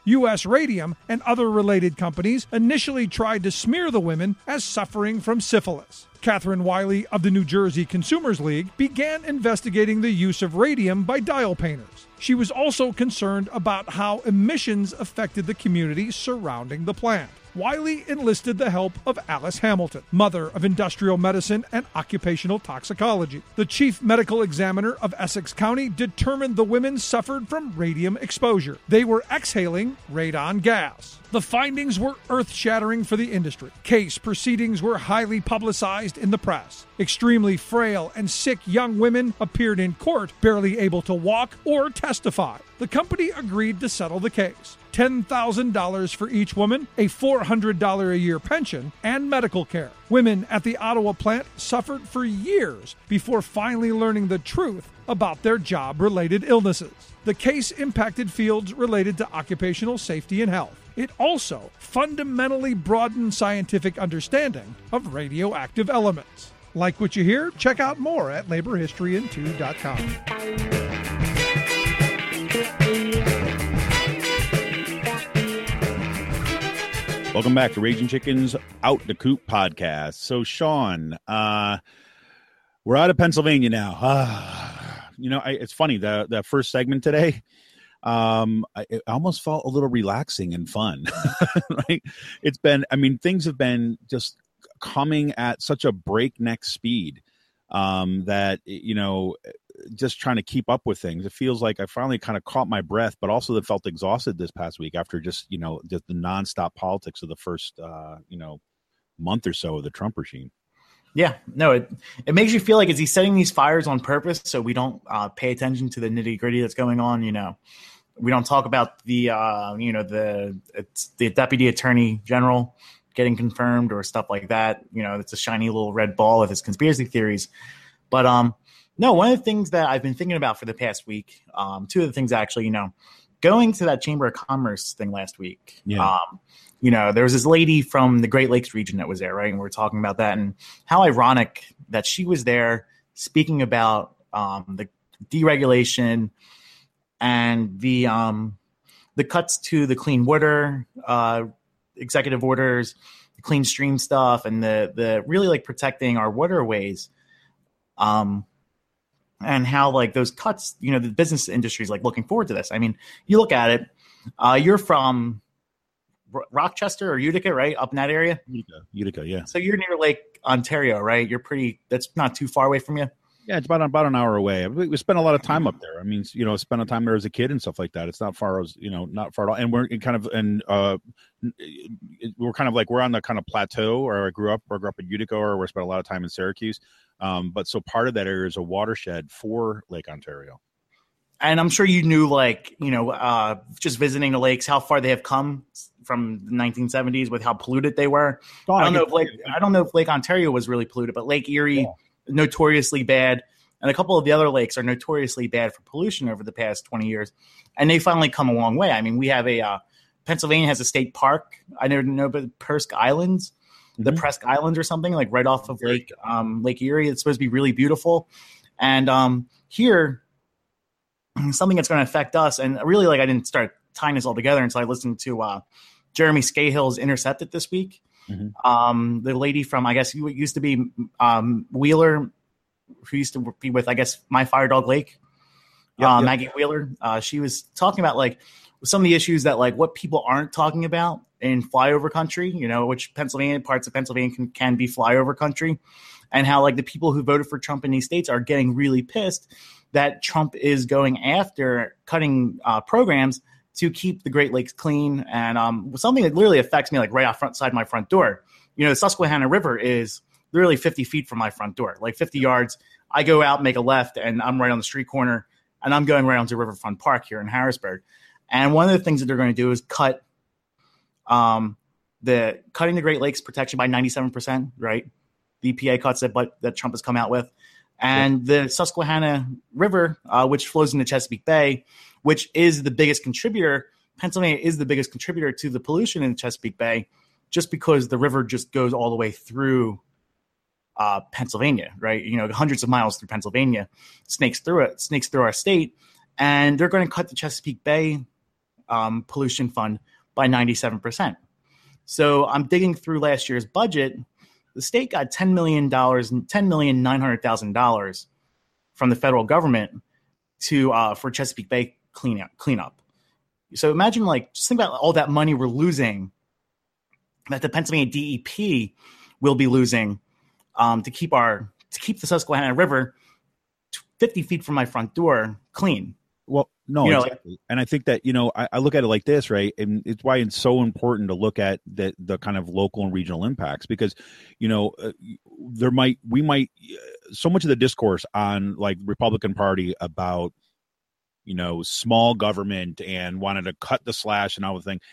U.S. Radium and other related companies initially tried to smear the women as suffering from syphilis. Catherine Wiley of the New Jersey Consumers League began investigating the use of radium by dial painters. She was also concerned about how emissions affected the community surrounding the plant. Wiley enlisted the help of Alice Hamilton, mother of industrial medicine and occupational toxicology. The chief medical examiner of Essex County determined the women suffered from radium exposure. They were exhaling radon gas. The findings were earth-shattering for the industry. Case proceedings were highly publicized in the press. Extremely frail and sick young women appeared in court, barely able to walk or testify. The company agreed to settle the case. $10,000 for each woman, a $400 a year pension, and medical care. Women at the Ottawa plant suffered for years before finally learning the truth about their job-related illnesses. The case impacted fields related to occupational safety and health. It also fundamentally broadened scientific understanding of radioactive elements. Like what you hear? Check out more at laborhistoryin2.com. Welcome back to Raging Chicken's Out the Coop podcast. So, Sean, we're out of Pennsylvania now. It's funny, the first segment today, it almost felt a little relaxing and fun, right? Things have been just coming at such a breakneck speed that, just trying to keep up with things. It feels like I finally kind of caught my breath, but also felt exhausted this past week after just the nonstop politics of the first, month or so of the Trump regime. Yeah, no, it makes you feel like, is he setting these fires on purpose so we don't pay attention to the nitty gritty that's going on? We don't talk about the deputy attorney general getting confirmed or stuff like that. It's a shiny little red ball of his conspiracy theories. But no, one of the things that I've been thinking about for the past week, two of the things actually, going to that Chamber of Commerce thing last week. Yeah. There was this lady from the Great Lakes region that was there, right? And we were talking about that and how ironic that she was there speaking about the deregulation and the cuts to the clean water executive orders, the clean stream stuff, and the really like protecting our waterways. And how like those cuts, the business industry is like looking forward to this. I mean, you look at it, you're from Rochester or Utica, right? Up in that area? Utica, yeah. So you're near Lake Ontario, right? That's not too far away from you. Yeah, it's about an hour away. We spent a lot of time up there. I mean, spent a time there as a kid and stuff like that. It's not far not far at all. And we're we're kind of like, we're on the kind of plateau where I grew up in Utica, or we spent a lot of time in Syracuse. But so part of that area is a watershed for Lake Ontario. And I'm sure you knew, just visiting the lakes, how far they have come from the 1970s with how polluted they were. I don't know if Lake Ontario was really polluted, but Lake Erie, notoriously bad, and a couple of the other lakes are notoriously bad for pollution over the past 20 years. And they finally come a long way. I mean, we have Pennsylvania has a state park. I never know, but Presque Islands. The Presque Islands or something, like right off of Lake Erie. It's supposed to be really beautiful. And here, something that's going to affect us, and really, I didn't start tying this all together until I listened to Jeremy Scahill's Intercepted this week. Mm-hmm. The lady from, I guess, who used to be Wheeler, who used to be with, I guess, My Fire Dog Lake, Maggie Wheeler. She was talking about, some of the issues that, what people aren't talking about in flyover country, which parts of Pennsylvania can be flyover country, and how the people who voted for Trump in these states are getting really pissed that Trump is going after cutting programs to keep the Great Lakes clean. And something that literally affects me, right outside my front door. The Susquehanna River is literally 50 feet from my front door, 50 yards. I go out, make a left, and I'm right on the street corner, and I'm going right onto Riverfront Park here in Harrisburg. And one of the things that they're going to do is cutting the Great Lakes protection by 97%, right? The EPA cuts that Trump has come out with. And the Susquehanna River, which flows into Chesapeake Bay, which is the biggest contributor. Pennsylvania is the biggest contributor to the pollution in Chesapeake Bay, just because the river just goes all the way through Pennsylvania, right? Hundreds of miles through Pennsylvania, snakes through our state. And they're going to cut the Chesapeake Bay pollution fund by 97%. So I'm digging through last year's budget. The state got $10,900,000 from the federal government for Chesapeake Bay cleanup. So imagine, just think about all that money we're losing, that the Pennsylvania DEP will be losing to keep the Susquehanna River 50 feet from my front door clean. Well, no, exactly. And I think that, I look at it like this, right? And it's why it's so important to look at the kind of local and regional impacts, because, so much of the discourse on Republican Party about, small government and wanted to cut the slash and all the thing.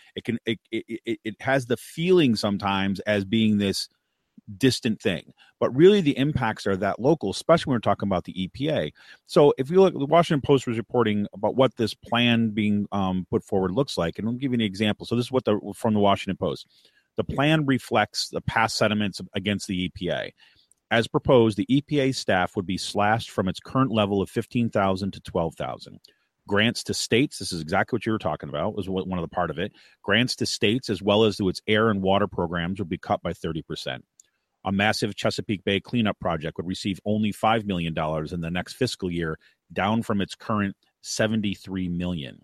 It has the feeling sometimes as being this distant thing, but really the impacts are that local, especially when we're talking about the EPA. So if you look, the Washington Post was reporting about what this plan being put forward looks like, and I'll give you an example. So this is from the Washington Post. The plan reflects the past sentiments against the EPA. As proposed, the EPA staff would be slashed from its current level of 15,000 to 12,000. Grants to states, this is exactly what you were talking about, was one of the part of it. Grants to states as well as to its air and water programs would be cut by 30%. A massive Chesapeake Bay cleanup project would receive only $5 million in the next fiscal year, down from its current $5 million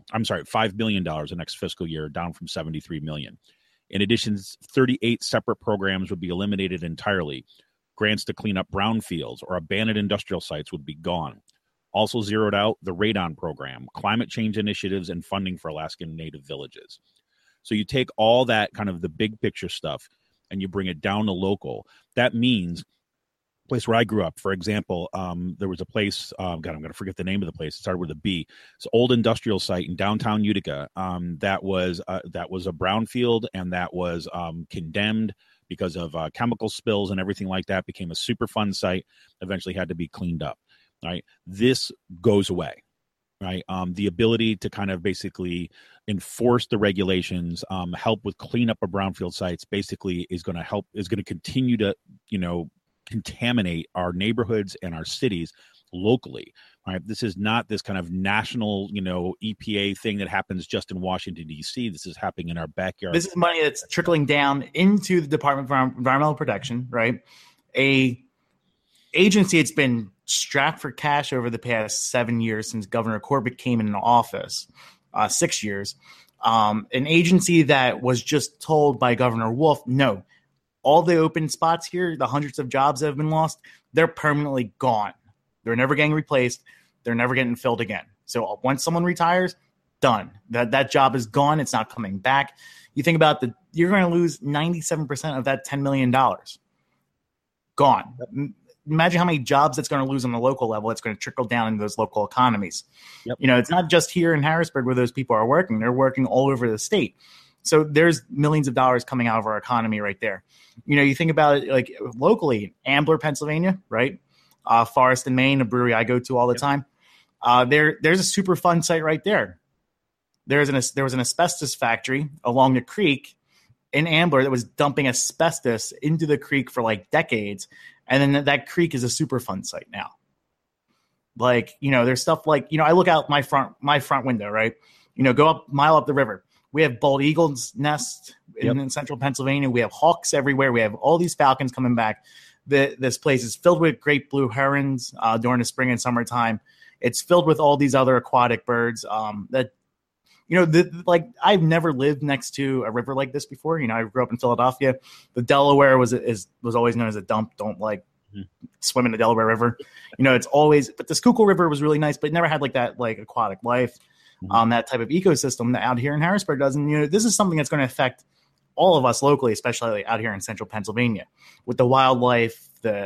the next fiscal year, down from $73 million. In addition, 38 separate programs would be eliminated entirely. Grants to clean up brownfields or abandoned industrial sites would be gone. Also zeroed out the Radon program, climate change initiatives, and funding for Alaskan Native villages. So you take all that kind of the big picture stuff and you bring it down to local. That means place where I grew up, for example, there was a place, I'm going to forget the name of the place. It started with a B. It's an old industrial site in downtown Utica that was a brownfield, and that was condemned because of chemical spills and everything like that. Became a Superfund site, eventually had to be cleaned up. Right, this goes away. Right, the ability to kind of basically enforce the regulations, help with cleanup of brownfield sites, basically is going to continue to, contaminate our neighborhoods and our cities locally. Right, this is not this kind of national, EPA thing that happens just in Washington D.C. This is happening in our backyard. This is money that's trickling down into the Department of Environmental Protection. Right, a agency it's been strapped for cash over the past 7 years since Governor Corbett came into office, 6 years. An agency that was just told by Governor Wolf, no, all the open spots here, the hundreds of jobs that have been lost, they're permanently gone. They're never getting replaced. They're never getting filled again. So once someone retires, done. That job is gone. It's not coming back. You think about you're going to lose 97% of that $10 million. Gone. Imagine how many jobs it's going to lose on the local level. It's going to trickle down into those local economies. Yep. It's not just here in Harrisburg where those people are working. They're working all over the state. So there's millions of dollars coming out of our economy right there. You think about it like locally, Ambler, Pennsylvania, right? Forest and Maine, a brewery I go to all the time. There's a Superfund site right there. There was an asbestos factory along the creek in Ambler that was dumping asbestos into the creek for decades. And then that creek is a Superfund site now. There's stuff I look out my front window, right? Go up mile up the river. We have bald eagles nest in central Pennsylvania. We have hawks everywhere. We have all these falcons coming back. This place is filled with great blue herons during the spring and summertime. It's filled with all these other aquatic birds I've never lived next to a river like this before. I grew up in Philadelphia. The Delaware was always known as a dump. Don't swim in the Delaware River. It's always, but the Schuylkill River was really nice, but it never had that aquatic life, that type of ecosystem that out here in Harrisburg does. And, this is something that's going to affect all of us locally, especially out here in central Pennsylvania with the wildlife,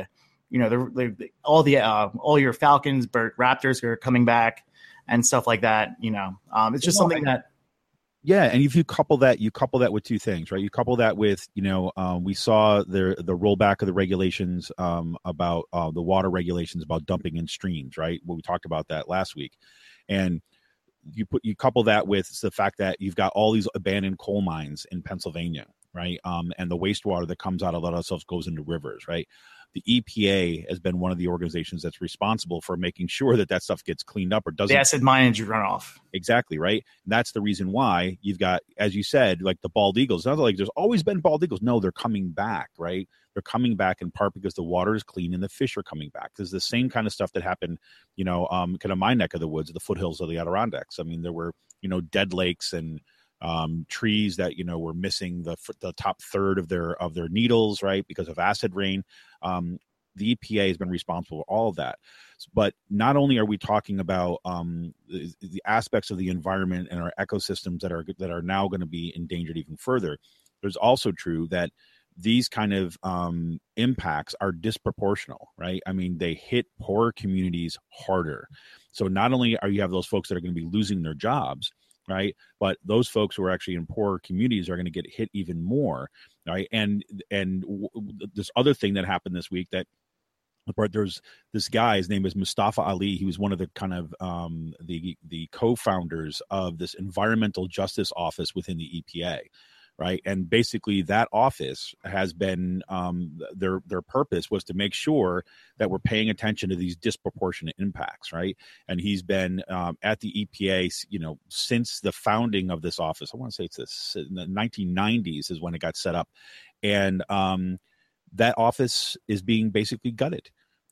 all your falcons, raptors are coming back and stuff like that. It's just something that. Yeah, and if you couple that with two things, right? You couple that with, we saw the rollback of the regulations about the water regulations about dumping in streams, right? Well, we talked about that last week, and you couple that with the fact that you've got all these abandoned coal mines in Pennsylvania, right? And the wastewater that comes out, a lot of stuff goes into rivers, right? The EPA has been one of the organizations that's responsible for making sure that stuff gets cleaned up or doesn't. The acid minage runoff. Exactly, right? And that's the reason why you've got, as you said, like the bald eagles. Not like there's always been bald eagles. No, they're coming back, right? They're coming back in part because the water is clean and the fish are coming back. There's the same kind of stuff that happened, kind of my neck of the woods, the foothills of the Adirondacks. I mean, there were, dead lakes and trees that were missing the top third of their needles, right, because of acid rain. The EPA has been responsible for all of that. But not only are we talking about the aspects of the environment and our ecosystems that are now going to be endangered even further, there's also true that these kind of impacts are disproportional, right? I mean, they hit poorer communities harder. So not only are you have those folks that are going to be losing their jobs, right, but those folks who are actually in poorer communities are going to get hit even more, right? And this other thing that happened this week that there's this guy, his name is Mustafa Ali. He was one of the kind of the co-founders of this environmental justice office within the EPA. Right. And basically that office has been their purpose was to make sure that we're paying attention to these disproportionate impacts. Right. And he's been at the EPA, since the founding of this office. I want to say it's this in the 1990s is when it got set up. And that office is being basically gutted.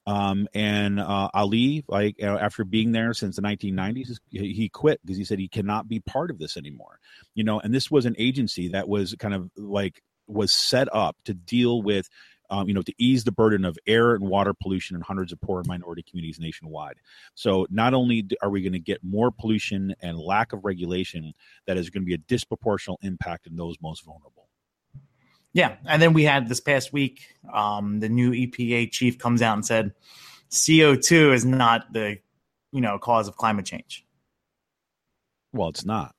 And Ali, after being there since the 1990s, he quit because he said he cannot be part of this anymore. And this was an agency that was kind of was set up to deal with, to ease the burden of air and water pollution in hundreds of poor minority communities nationwide. So not only are we going to get more pollution and lack of regulation, that is going to be a disproportional impact in those most vulnerable. Yeah, and then we had this past week, the new EPA chief comes out and said CO2 is not the, cause of climate change. Well, it's not.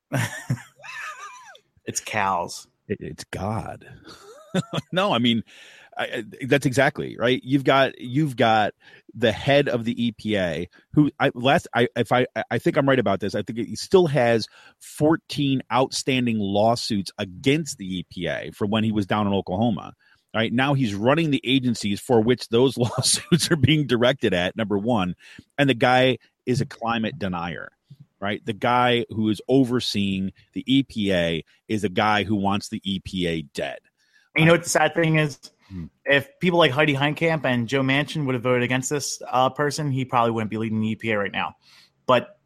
It's cows. It's God. No, I mean, that's exactly right. You've got the head of the EPA who I think I'm right about this. I think he still has 14 outstanding lawsuits against the EPA for when he was down in Oklahoma. Right now he's running the agencies for which those lawsuits are being directed at, number one. And the guy is a climate denier. Right. The guy who is overseeing the EPA is a guy who wants the EPA dead. And you know what the sad thing is? If people like Heidi Heitkamp and Joe Manchin would have voted against this person, he probably wouldn't be leading the EPA right now. But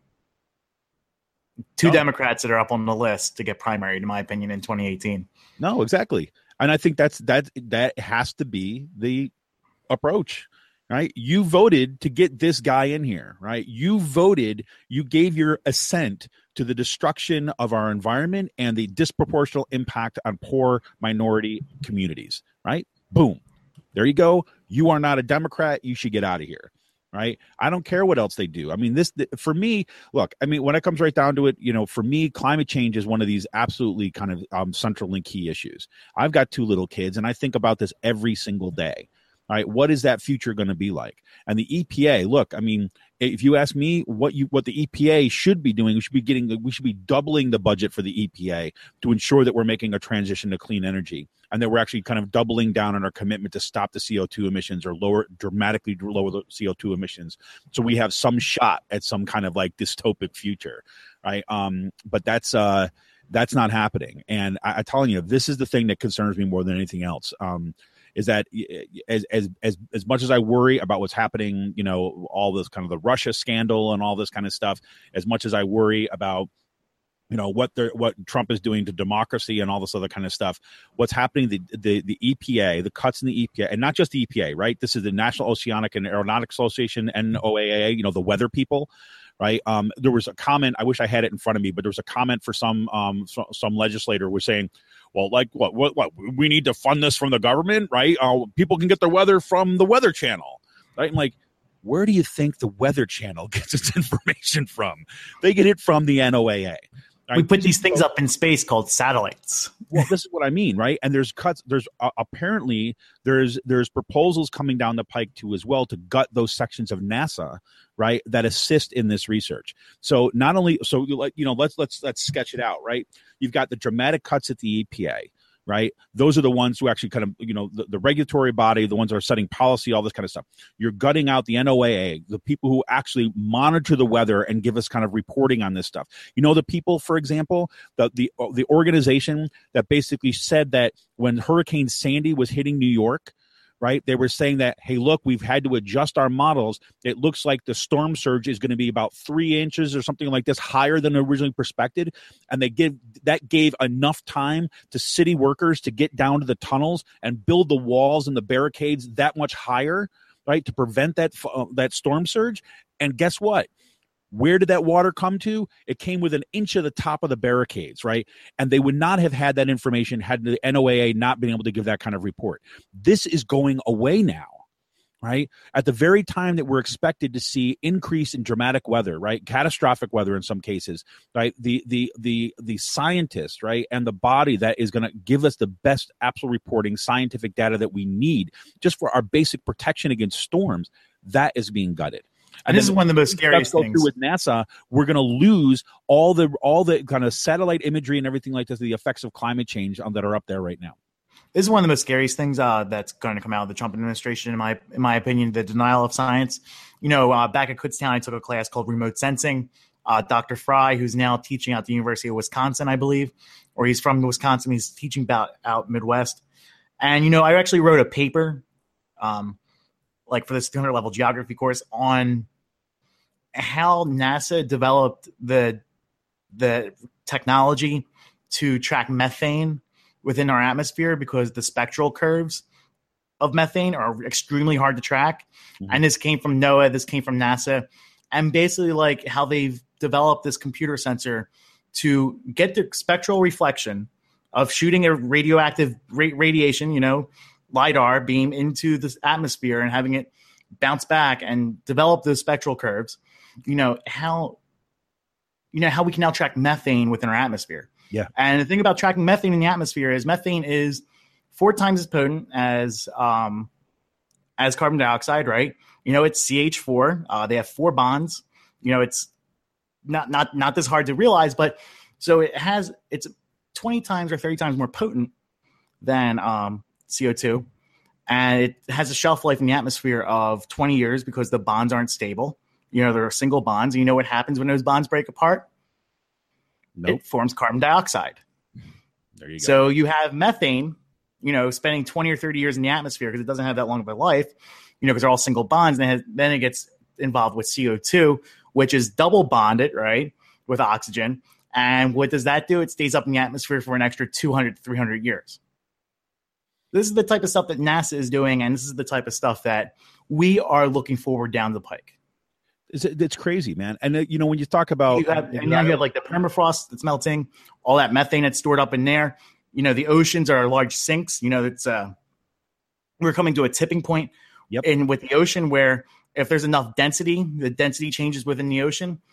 two Democrats that are up on the list to get primaried, in my opinion, in 2018. No, exactly. And I think that has to be the approach. Right. You voted to get this guy in here. Right. You gave your assent to the destruction of our environment and the disproportional impact on poor minority communities. Right. Boom. There you go. You are not a Democrat. You should get out of here. Right. I don't care what else they do. I mean, for me, look, I mean, when it comes right down to it, for me, climate change is one of these absolutely kind of central and key issues. I've got 2 little kids and I think about this every single day. All right, what is that future going to be like? And the EPA, look, I mean, if you ask me what the EPA should be doing, we should be doubling the budget for the EPA to ensure that we're making a transition to clean energy and that we're actually kind of doubling down on our commitment to stop the CO2 emissions or dramatically lower the CO2 emissions. So we have some shot at some kind of like dystopic future, right? But that's not happening. And I'm telling you, this is the thing that concerns me more than anything else. Is that as much as I worry about what's happening, all this kind of the Russia scandal and all this kind of stuff, as much as I worry about, what Trump is doing to democracy and all this other kind of stuff, what's happening, the EPA, the cuts in the EPA, and not just the EPA, right? This is the National Oceanic and Aeronautics Association, NOAA, the weather people. Right. There was a comment. I wish I had it in front of me, but there was a comment for some legislator was saying, well, like what we need to fund this from the government. Right. People can get their weather from the Weather Channel. Right. I'm like, where do you think the Weather Channel gets its information from? They get it from the NOAA. Right? We put these things up in space called satellites. Well, this is what I mean, right? And there's cuts. There's apparently there's proposals coming down the pike too as well to gut those sections of NASA, right, that assist in this research. So not only let's sketch it out, right? You've got the dramatic cuts at the EPA, right? Those are the ones who actually kind of, the regulatory body, the ones that are setting policy, all this kind of stuff. You're gutting out the NOAA, the people who actually monitor the weather and give us kind of reporting on this stuff. The people, for example, the organization that basically said that when Hurricane Sandy was hitting New York, right, they were saying that, hey, look, we've had to adjust our models. It looks like the storm surge is going to be about 3 inches or something like this higher than originally prospected. And that gave enough time to city workers to get down to the tunnels and build the walls and the barricades that much higher, right, to prevent that storm surge. And guess what? Where did that water come to? It came with an inch of the top of the barricades, right? And they would not have had that information had the NOAA not been able to give that kind of report. This is going away now, right? At the very time that we're expected to see increase in dramatic weather, right? Catastrophic weather in some cases, right? The scientists, right? And the body that is going to give us the best absolute reporting scientific data that we need just for our basic protection against storms, that is being gutted. And this is one of the most scariest things with NASA. We're going to lose all the kind of satellite imagery and everything like this, the effects of climate change that are up there right now. This is one of the most scariest things that's going to come out of the Trump administration, in my opinion, the denial of science. Back at Kutztown, I took a class called Remote Sensing. Dr. Fry, who's now teaching at the University of Wisconsin, I believe, or he's from Wisconsin. He's teaching about out Midwest. And, I actually wrote a paper for this 200-level geography course on how NASA developed the technology to track methane within our atmosphere, because the spectral curves of methane are extremely hard to track. Mm-hmm. And this came from NOAA, this came from NASA, and basically how they've developed this computer sensor to get the spectral reflection of shooting a radioactive radiation, LIDAR beam into the atmosphere and having it bounce back and develop those spectral curves. How we can now track methane within our atmosphere. Yeah. And the thing about tracking methane in the atmosphere is methane is 4 times as potent as carbon dioxide, right? It's CH4. They have 4 bonds. It's not this hard to realize, but so it's 20 times or 30 times more potent than CO2. And it has a shelf life in the atmosphere of 20 years because the bonds aren't stable. There are single bonds. You know what happens when those bonds break apart? Nope. It forms carbon dioxide. There you go. So you have methane, spending 20 or 30 years in the atmosphere because it doesn't have that long of a life, because they're all single bonds. And then it gets involved with CO2, which is double bonded, right, with oxygen. And what does that do? It stays up in the atmosphere for an extra 200 to 300 years. This is the type of stuff that NASA is doing, and this is the type of stuff that we are looking forward down the pike. It's crazy, man. And when you talk about, now you have the permafrost that's melting, all that methane that's stored up in there. The oceans are large sinks. It's we're coming to a tipping point. Yep. And with the ocean, where if there's enough density, the density changes within the ocean.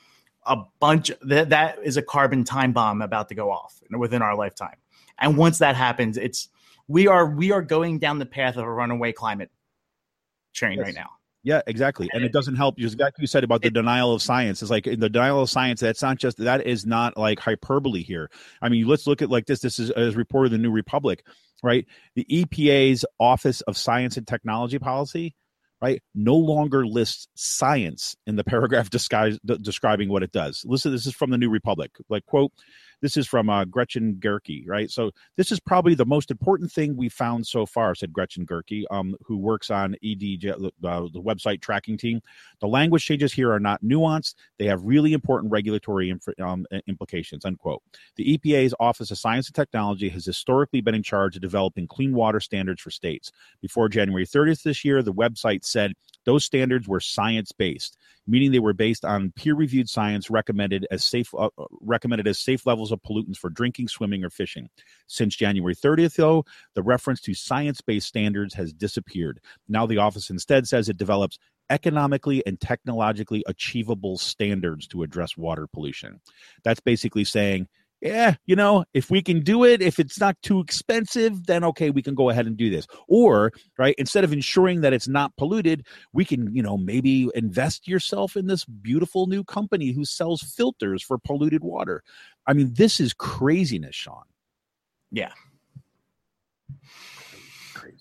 That is a carbon time bomb about to go off within our lifetime. And once that happens, we are going down the path of a runaway climate train right now. Yeah, exactly. And it doesn't help. Just like you said about the denial of science. It's like in the denial of science, that is not like hyperbole here. I mean, let's look at this. This is as reported in the New Republic, right? The EPA's Office of Science and Technology Policy, right, no longer lists science in the paragraph describing what it does. Listen, this is from the New Republic. Quote, this is from Gretchen Gerke, right? So this is probably the most important thing we found so far, said Gretchen Gerke, who works on EDJ, the website tracking team. The language changes here are not nuanced. They have really important regulatory implications, unquote. The EPA's Office of Science and Technology has historically been in charge of developing clean water standards for states. Before January 30th this year, the website said those standards were science-based, meaning they were based on peer-reviewed science recommended as safe levels of pollutants for drinking, swimming, or fishing. Since January 30th, though, the reference to science-based standards has disappeared. Now the office instead says it develops economically and technologically achievable standards to address water pollution. That's basically saying, yeah, if we can do it, if it's not too expensive, then okay, we can go ahead and do this. Or, right, instead of ensuring that it's not polluted, we can, maybe invest yourself in this beautiful new company who sells filters for polluted water. I mean, this is craziness, Sean. Yeah.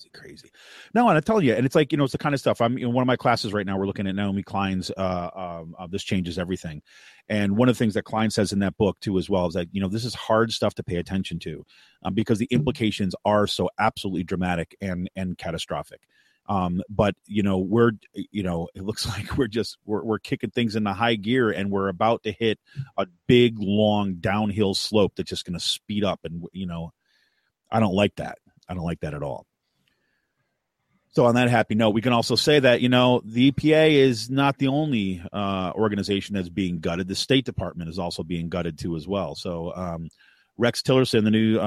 crazy. No, and I tell you, and it's like, it's the kind of stuff. I'm in one of my classes right now. We're looking at Naomi Klein's This Changes Everything. And one of the things that Klein says in that book too, as well, is that, this is hard stuff to pay attention to because the implications are so absolutely dramatic and catastrophic. But we're, it looks like we're kicking things into high gear, and we're about to hit a big, long downhill slope that's just going to speed up. And, I don't like that. I don't like that at all. So on that happy note, we can also say that, the EPA is not the only organization that's being gutted. The State Department is also being gutted too as well. So Rex Tillerson,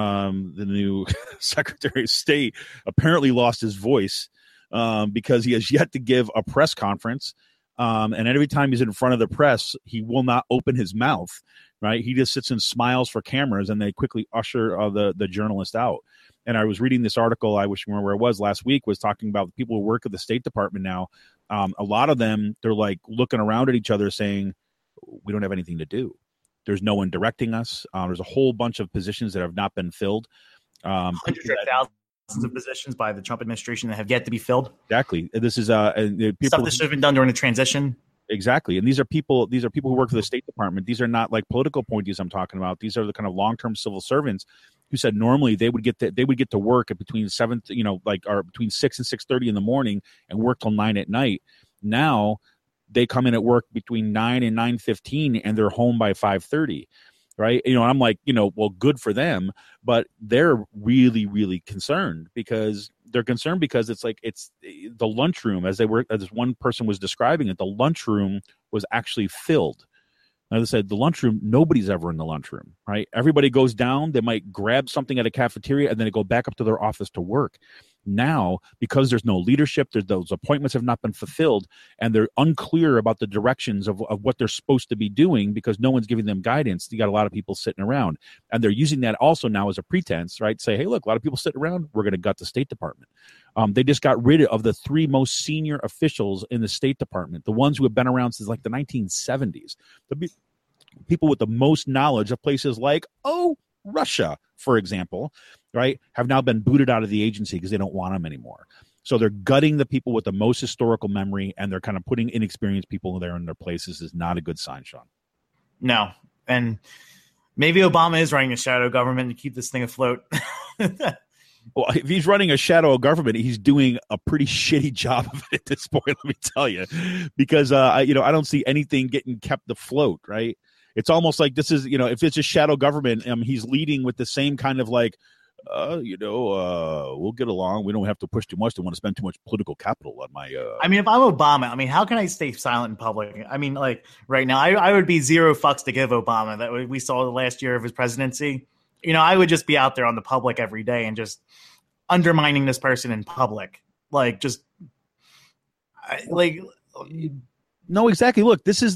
the new Secretary of State, apparently lost his voice because he has yet to give a press conference. And every time he's in front of the press, he will not open his mouth, right? He just sits and smiles for cameras, and they quickly usher the journalist out. And I was reading this article, I wish I remember where it was last week, was talking about the people who work at the State Department now. A lot of them, they're like looking around at each other saying, we don't have anything to do. There's no one directing us. There's a whole bunch of positions that have not been filled. Hundreds of thousands of positions by the Trump administration that have yet to be filled. Exactly. This is people stuff that should have been done during the transition. Exactly. And these are people who work for the State Department. These are not like political appointees I'm talking about. These are the kind of long-term civil servants who said normally they would get to work at between 7, or between 6 and 6:30 in the morning and work till 9 at night. Now they come in at work between 9 and 9:15 and they're home by 5:30. Right. I'm like, well, good for them. But they're really, really concerned because it's like it's the lunchroom, as one person was describing it, the lunchroom was actually filled. As I said, the lunchroom, nobody's ever in the lunchroom, right? Everybody goes down, they might grab something at a cafeteria, and then they go back up to their office to work. Now, because there's no leadership, those appointments have not been fulfilled, and they're unclear about the directions of what they're supposed to be doing because no one's giving them guidance. You got a lot of people sitting around, and they're using that also now as a pretense, right? Say, hey, look, a lot of people sitting around, we're going to gut the State Department. They just got rid of the 3 most senior officials in the State Department, the ones who have been around since like the 1970s. The people with the most knowledge of places like, Russia, for example, right, have now been booted out of the agency because they don't want them anymore. So they're gutting the people with the most historical memory, and they're kind of putting inexperienced people there in their places. Is not a good sign, Sean. No. And maybe Obama is running a shadow government to keep this thing afloat. Well, if he's running a shadow government, he's doing a pretty shitty job of it at this point, let me tell you, because, I don't see anything getting kept afloat, right? It's almost like this is, if it's a shadow government, he's leading with the same kind of like, we'll get along. We don't have to push too much. Don't want to spend too much political capital on my. I mean, if I'm Obama, how can I stay silent in public? I mean, like right now, I would be zero fucks to give Obama that we saw the last year of his presidency. I would just be out there on the public every day and just undermining this person in public. No, exactly. Look, this is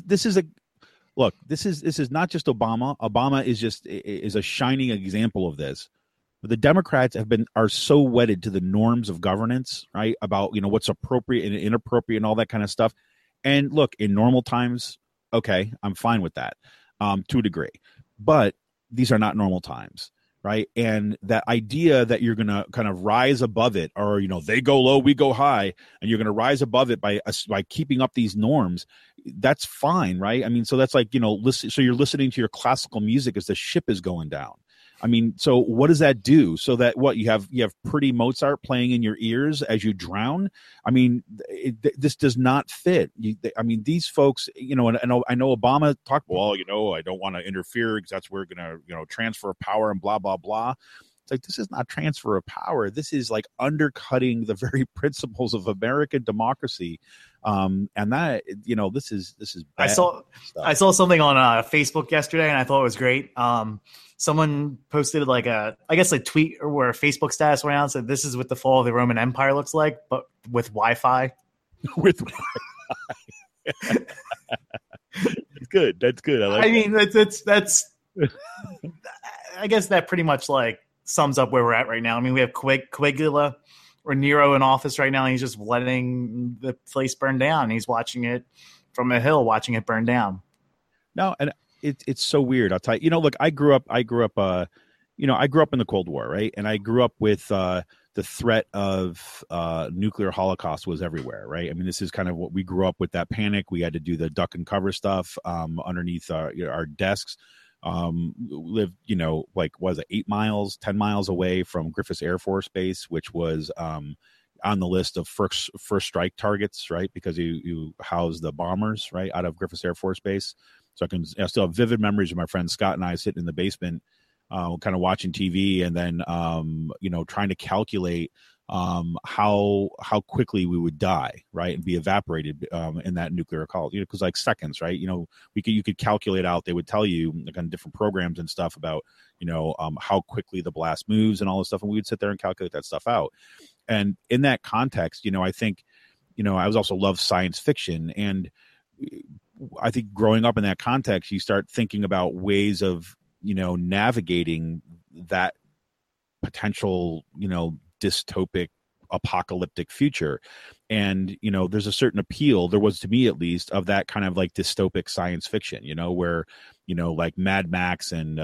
not just Obama. Obama is a shining example of this. But the Democrats are so wedded to the norms of governance, right? About, what's appropriate and inappropriate and all that kind of stuff. And look, in normal times, okay, I'm fine with that to a degree. But these are not normal times, right? And that idea that you're going to kind of rise above it, or, they go low, we go high, and you're going to rise above it by keeping up these norms, that's fine, right? I mean, so that's like, so you're listening to your classical music as the ship is going down. I mean, so what does that do? So that you have pretty Mozart playing in your ears as you drown? I mean, this does not fit. These folks, and I know Obama talked, well, I don't want to interfere because that's where we're going to, transfer power and blah, blah, blah. It's like, this is not transfer of power. This is like undercutting the very principles of American democracy. And that, this is bad stuff. I saw something on Facebook yesterday, and I thought it was great. Someone posted like a tweet or a Facebook status went out and said, this is what the fall of the Roman Empire looks like, but with Wi-Fi. With Wi-Fi. That's good. That's good. That's I guess that pretty much like sums up where we're at right now. I mean, we have Caligula or Nero in office right now, and he's just letting the place burn down. He's watching it from a hill, watching it burn down. No, and it's so weird. I'll tell you. Look, I grew up in the Cold War, right? And I grew up with the the threat of nuclear holocaust was everywhere, right? I mean, this is kind of what we grew up with, that panic. We had to do the duck and cover stuff underneath our desks. Lived, like, was it 8 miles, 10 miles away from Griffiths Air Force Base, which was on the list of first strike targets, right? Because you house the bombers, right, out of Griffiths Air Force Base. So I still have vivid memories of my friend Scott and I sitting in the basement, kind of watching TV, and then trying to calculate how quickly we would die, right, and be evaporated in that nuclear call, because like seconds, right? You could calculate out. They would tell you, like, on different programs and stuff about how quickly the blast moves and all this stuff, and we would sit there and calculate that stuff out. And in that context, I think, I was also love science fiction, and I think growing up in that context, you start thinking about ways of navigating that potential dystopic apocalyptic future. And there's a certain appeal, there was to me at least, of that kind of like dystopic science fiction, where like Mad Max and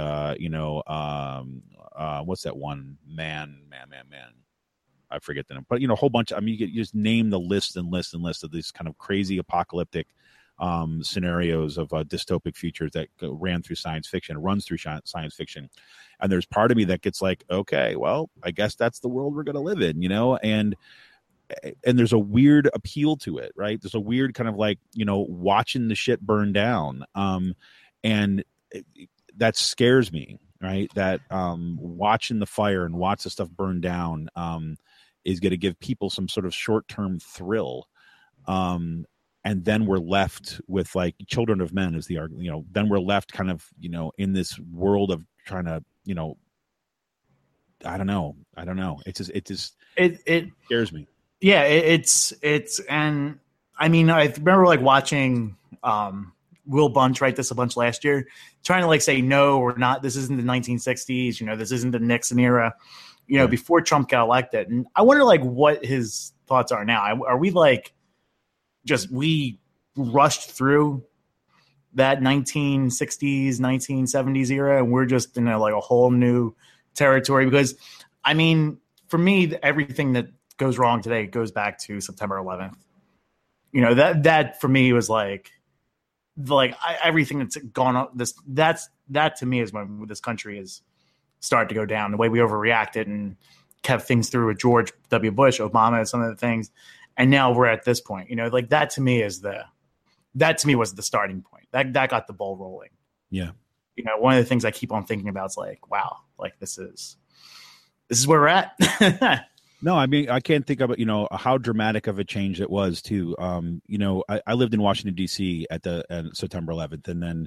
what's that one, man, I forget the name, but a whole bunch. I mean, you just name the list and list of these kind of crazy apocalyptic scenarios of dystopic futures that runs through science fiction. And there's part of me that gets like, okay, well, I guess that's the world we're going to live in, and there's a weird appeal to it, right? There's a weird kind of like, watching the shit burn down. And that scares me, right? That watching the fire and watch the stuff burn down is going to give people some sort of short-term thrill. And then we're left with, like, Children of Men is the argument, then we're left kind of, in this world of trying to, I don't know. It just scares me. Yeah. It's, and I mean, I remember like watching Will Bunch write this a bunch last year, trying to like say, no, we're not, this isn't the 1960s, this isn't the Nixon era, before Trump got elected. And I wonder like what his thoughts are now. Are we like, we rushed through that 1960s, 1970s era, and we're just in a whole new territory? Because, I mean, for me, everything that goes wrong today goes back to September 11th. That for me was everything that's gone on. That to me is when this country is started to go down. The way we overreacted and kept things through with George W. Bush, Obama, and some of the things. And now we're at this point, that to me was the starting point. That got the ball rolling. Yeah. One of the things I keep on thinking about is like, wow, like this is where we're at. No, I mean, I can't think of it, how dramatic of a change it was too. I lived in Washington, D.C. at September 11th, and then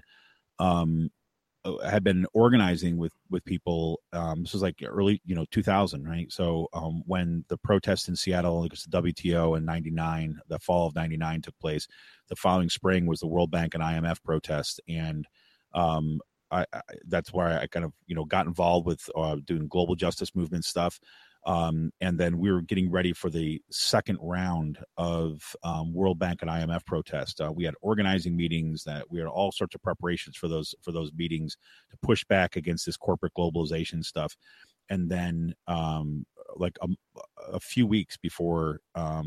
had been organizing with people. This was like early, 2000, right? So when the protests in Seattle, like the WTO in 99, the fall of 99 took place, the following spring was the World Bank and IMF protest. And that's where I kind of, got involved with doing global justice movement stuff. And then we were getting ready for the second round of World Bank and IMF protest. We had organizing meetings, that we had all sorts of preparations for those meetings to push back against this corporate globalization stuff. And then like a few weeks before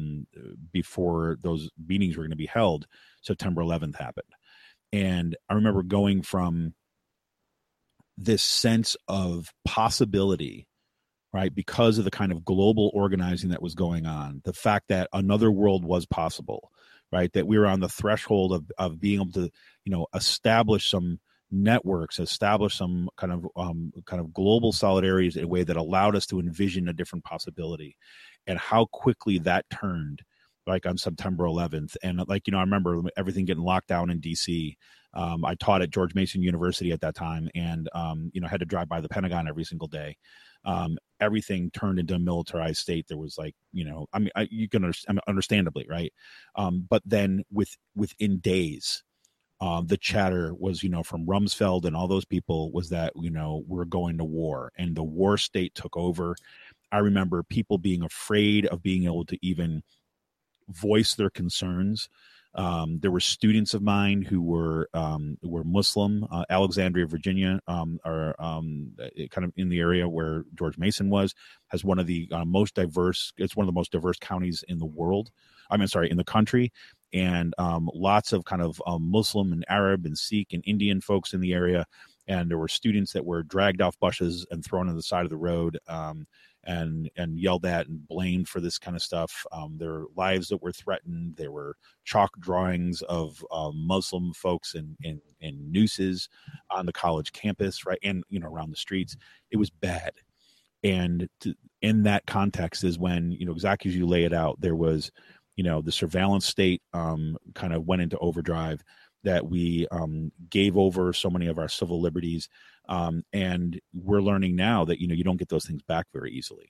those meetings were going to be held, September 11th happened. And I remember going from this sense of possibility, right, because of the kind of global organizing that was going on, the fact that another world was possible, right, that we were on the threshold of being able to, establish some networks, establish some kind of global solidarities in a way that allowed us to envision a different possibility, and how quickly that turned, like on September 11th. And like, I remember everything getting locked down in DC. I taught at George Mason University at that time, and, had to drive by the Pentagon every single day. Everything turned into a militarized state. There was like, you can understandably, right. But then within days, the chatter was, from Rumsfeld and all those people, was that, we're going to war, and the war state took over. I remember people being afraid of being able to even voice their concerns There were students of mine who were Muslim. Alexandria, Virginia, are kind of in the area where George Mason was, has one of the most diverse. It's one of the most diverse counties in the world. In the country, and lots of kind of Muslim and Arab and Sikh and Indian folks in the area. And there were students that were dragged off buses and thrown on the side of the road, and yelled at and blamed for this kind of stuff. Their lives that were threatened. There were chalk drawings of Muslim folks in nooses on the college campus, right, and around the streets. It was bad. And in that context is when exactly as you lay it out, there was the surveillance state kind of went into overdrive. That we gave over so many of our civil liberties, and we're learning now that you don't get those things back very easily,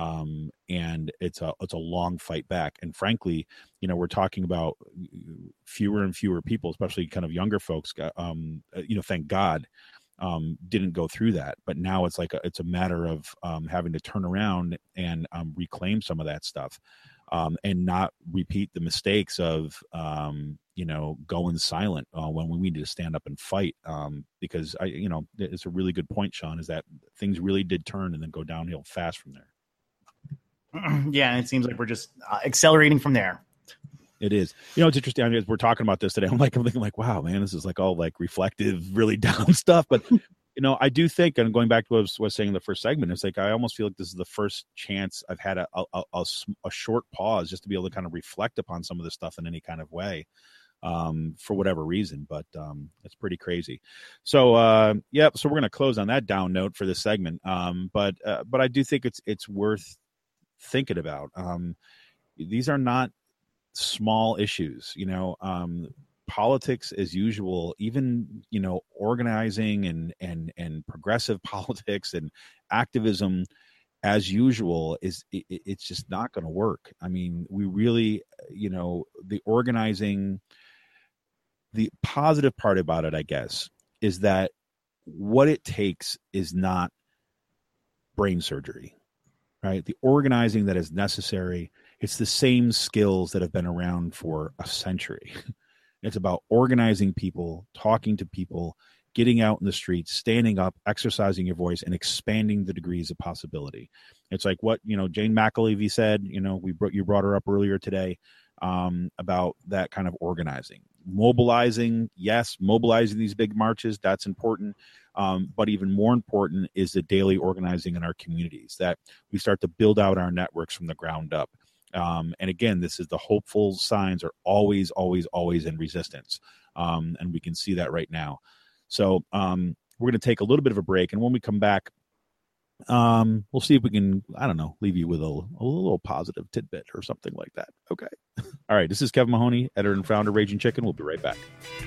and it's a long fight back. And frankly, we're talking about fewer and fewer people, especially kind of younger folks. Thank God, didn't go through that, but now it's it's a matter of having to turn around and reclaim some of that stuff. And not repeat the mistakes of, going silent when we need to stand up and fight. Because it's a really good point, Sean, is that things really did turn and then go downhill fast from there. Yeah, and it seems like we're just accelerating from there. It is. It's interesting. As we're talking about this today, I'm thinking wow, man, this is all reflective, really down stuff. But I do think, and going back to what I was saying in the first segment, it's I almost feel like this is the first chance I've had a short pause just to be able to kind of reflect upon some of this stuff in any kind of way, for whatever reason. But it's pretty crazy. So, so we're going to close on that down note for this segment. But I do think it's worth thinking about. These are not small issues, politics as usual, even organizing and progressive politics and activism as usual it's just not going to work. I mean, we really, the organizing, the positive part about it, I guess, is that what it takes is not brain surgery, right? The organizing that is necessary, it's the same skills that have been around for a century. It's about organizing people, talking to people, getting out in the streets, standing up, exercising your voice, and expanding the degrees of possibility. It's like what Jane McAlevey said. You brought her up earlier today about that kind of organizing, mobilizing. Yes, mobilizing these big marches, that's important. But even more important is the daily organizing in our communities, that we start to build out our networks from the ground up. And again, this is the hopeful signs are always, always, always in resistance. And we can see that right now. So we're going to take a little bit of a break. And when we come back, we'll see if we can, leave you with a little positive tidbit or something like that. Okay. All right. This is Kevin Mahoney, editor and founder of Raging Chicken. We'll be right back.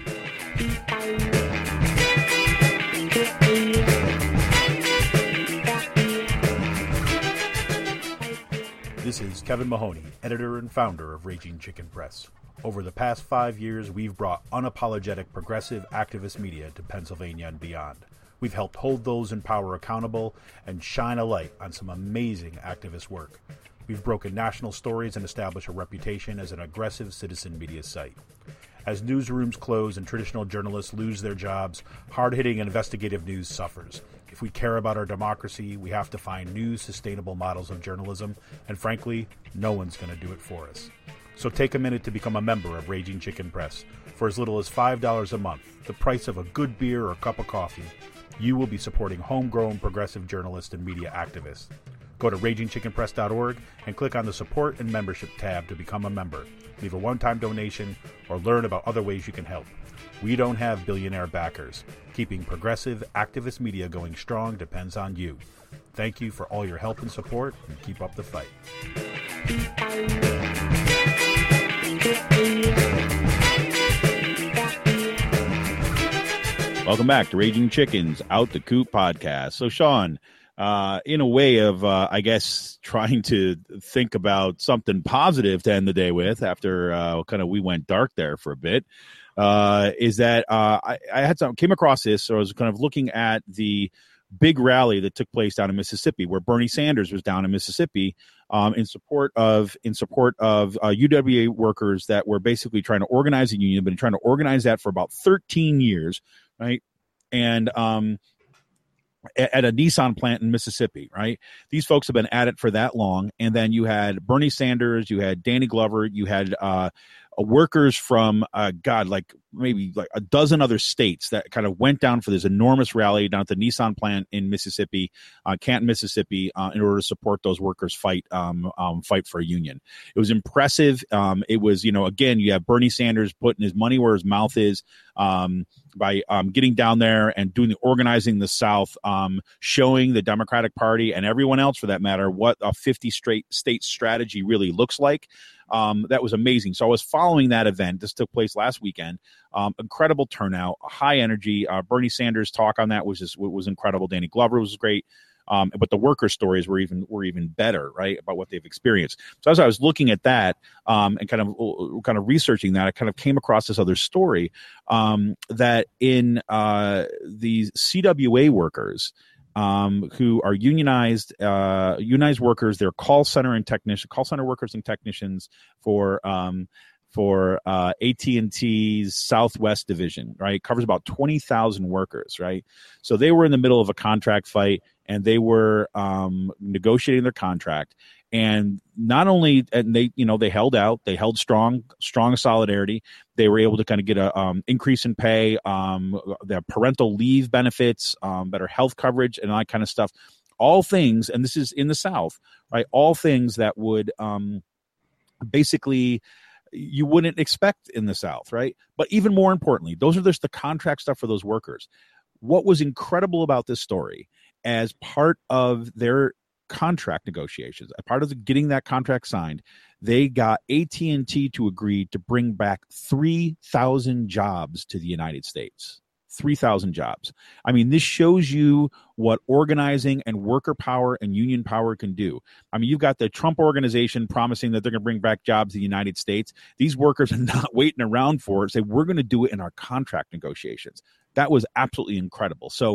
This is Kevin Mahoney, editor and founder of Raging Chicken Press. Over the past 5 years, we've brought unapologetic progressive activist media to Pennsylvania and beyond. We've helped hold those in power accountable and shine a light on some amazing activist work. We've broken national stories and established a reputation as an aggressive citizen media site. As newsrooms close and traditional journalists lose their jobs, hard-hitting investigative news suffers. If we care about our democracy, we have to find new, sustainable models of journalism, and frankly, no one's going to do it for us. So take a minute to become a member of Raging Chicken Press. For as little as $5 a month, the price of a good beer or a cup of coffee, you will be supporting homegrown progressive journalists and media activists. Go to RagingChickenPress.org and click on the Support and Membership tab to become a member. Leave a one-time donation or learn about other ways you can help. We don't have billionaire backers. Keeping progressive activist media going strong depends on you. Thank you for all your help and support, and keep up the fight. Welcome back to Raging Chicken's Out the Coop podcast. So, Sean, in a way of, I guess, trying to think about something positive to end the day with after we went dark there for a bit, is that I came across this. So I was kind of looking at the big rally that took place down in Mississippi, where Bernie Sanders was down in Mississippi in support of UWA workers that were basically trying to organize a union, been trying to organize that for about 13 years, right? And at a Nissan plant in Mississippi, right? These folks have been at it for that long. And then you had Bernie Sanders, you had Danny Glover, you had workers from, maybe like a dozen other states that kind of went down for this enormous rally down at the Nissan plant in Mississippi, Canton, Mississippi, in order to support those workers fight for a union. It was impressive. It was, again, you have Bernie Sanders putting his money where his mouth is, by getting down there and doing the organizing in the South, showing the Democratic Party and everyone else for that matter what a 50 state strategy really looks like. That was amazing. So I was following that event. This took place last weekend. Incredible turnout, high energy. Bernie Sanders' talk on that was incredible. Danny Glover was great. But the worker stories were even better, right, about what they've experienced. So as I was looking at that and kind of researching that, I kind of came across this other story that in these CWA workers who are unionized workers, they're call center workers and technicians for AT&T's Southwest division, right? It covers about 20,000 workers, right? So they were in the middle of a contract fight, and they were negotiating their contract. And not only, and they held out, they held strong solidarity. They were able to kind of get a increase in pay, their parental leave benefits, better health coverage, and all that kind of stuff. All things, and this is in the South, right? All things that would basically you wouldn't expect in the South, right? But even more importantly, those are just the contract stuff for those workers. What was incredible about this story, as part of their contract negotiations, a part of getting that contract signed, they got AT&T to agree to bring back 3,000 jobs to the United States. 3,000 jobs. I mean, this shows you what organizing and worker power and union power can do. I mean, you've got the Trump organization promising that they're going to bring back jobs to the United States. These workers are not waiting around for it. Say, we're going to do it in our contract negotiations. That was absolutely incredible. So,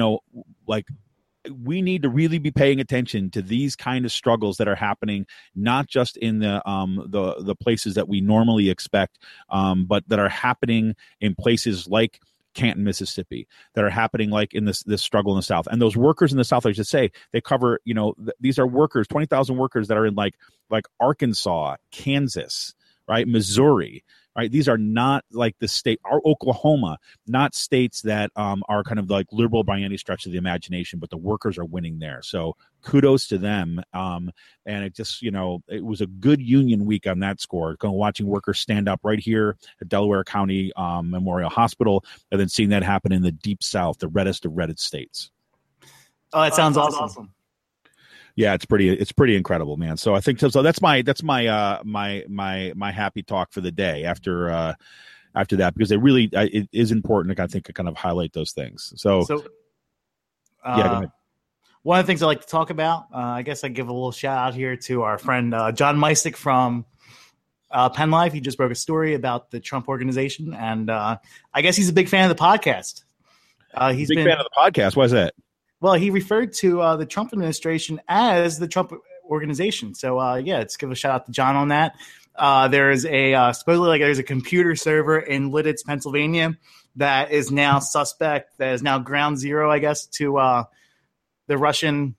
we need to really be paying attention to these kind of struggles that are happening, not just in the places that we normally expect, but that are happening in places like Canton, Mississippi, that are happening like in this struggle in the South. And those workers in the South, I should say, they cover, these are workers, 20,000 workers that are in like Arkansas, Kansas, right? Missouri, right? These are not like the state, or Oklahoma, not states that are kind of like liberal by any stretch of the imagination, but the workers are winning there. So kudos to them. And it just, it was a good union week on that score. Watching workers stand up right here at Delaware County Memorial Hospital, and then seeing that happen in the Deep South, the reddest of redded states. Oh, that sounds awesome. Yeah, it's pretty incredible, man. So I think so. That's my happy talk for the day after that, because it is important to, I think, to kind of highlight those things. So go ahead. One of the things I like to talk about, I guess I give a little shout out here to our friend John Meisick from Penn Live. He just broke a story about the Trump organization, and I guess he's a big fan of the podcast. He's a big fan of the podcast. Why is that? Well, he referred to the Trump administration as the Trump organization. So, let's give a shout out to John on that. There's supposedly there's a computer server in Lititz, Pennsylvania, that is now suspect. That is now ground zero, I guess, to the Russian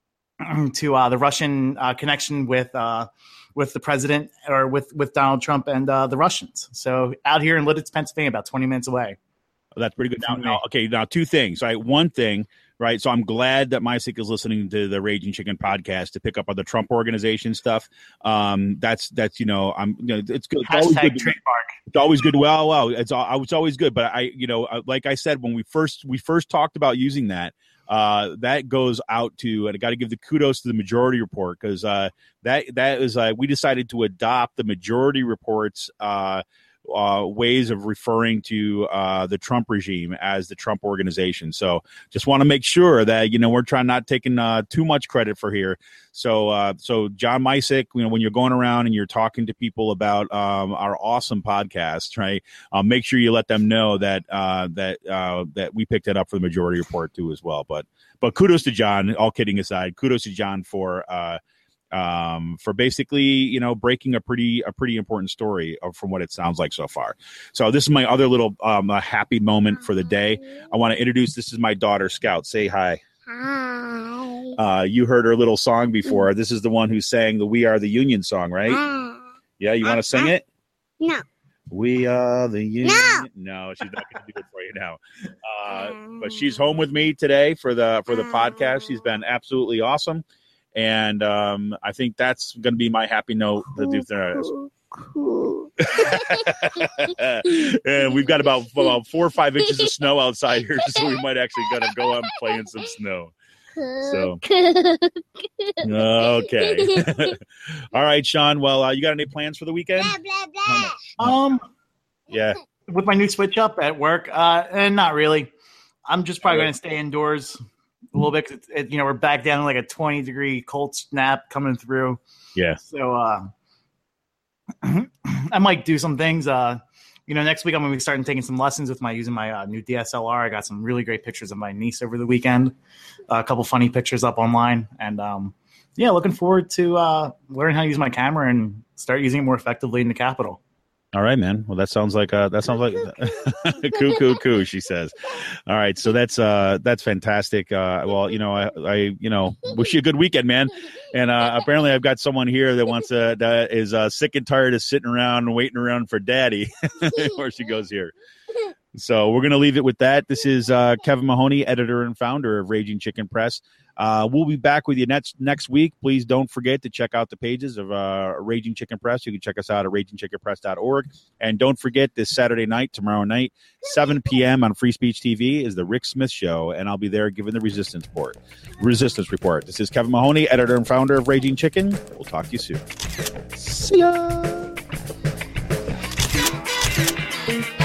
connection with the president, or with Donald Trump and the Russians. So, out here in Lititz, Pennsylvania, about 20 minutes away. Oh, that's pretty good. Now, two things. Right, one thing. Right, so I'm glad that Meisick is listening to the Raging Chicken podcast to pick up on the Trump organization stuff. That's it's good. It's always good. Trademark. It's always good. Well, it's always good. But like I said, when we first talked about using that, that goes out to, and I got to give the kudos to the Majority Report, because that is we decided to adopt the Majority Report's ways of referring to the Trump regime as the Trump organization. So just want to make sure that, we're trying not taking too much credit for here. So John Misick, when you're going around and you're talking to people about our awesome podcast, right? Make sure you let them know that that we picked it up for the Majority Report too as well. But kudos to John. All kidding aside, kudos to John for basically, breaking a pretty important story from what it sounds like so far. So this is my other little happy moment for the day. I want to introduce. This is my daughter, Scout. Say hi. Hi. You heard her little song before. This is the one who sang the "We Are the Union" song, right? Yeah, you want to sing it? No. We are the Union. No, she's not going to do it for you now. But she's home with me today for the podcast. She's been absolutely awesome, and I think that's going to be my happy note. Cool. And we've got about 4 or 5 inches of snow outside here, so we might actually got to go out and play in some snow. So okay. All right, Sean. Well, you got any plans for the weekend? Blah, blah, blah. Yeah. With my new switch up at work, and not really. I'm just probably going to stay indoors a little bit. 'Cause we're back down to like a 20-degree cold snap coming through. Yeah. So I might do some things. Next week I'm going to be starting taking some lessons with using my new DSLR. I got some really great pictures of my niece over the weekend. A couple funny pictures up online, and looking forward to learning how to use my camera and start using it more effectively in the Capitol. All right, man. Well, that sounds like coo, she says. All right. So that's fantastic. Well, I wish you a good weekend, man. And apparently I've got someone here that is sick and tired of sitting around and waiting around for daddy where she goes here. So we're going to leave it with that. This is Kevin Mahoney, editor and founder of Raging Chicken Press. We'll be back with you next week. Please don't forget to check out the pages of Raging Chicken Press. You can check us out at ragingchickenpress.org. And don't forget this Saturday night, tomorrow night, 7 p.m. on Free Speech TV is the Rick Smith Show, and I'll be there giving the Resistance Report. This is Kevin Mahoney, editor and founder of Raging Chicken. We'll talk to you soon. See ya.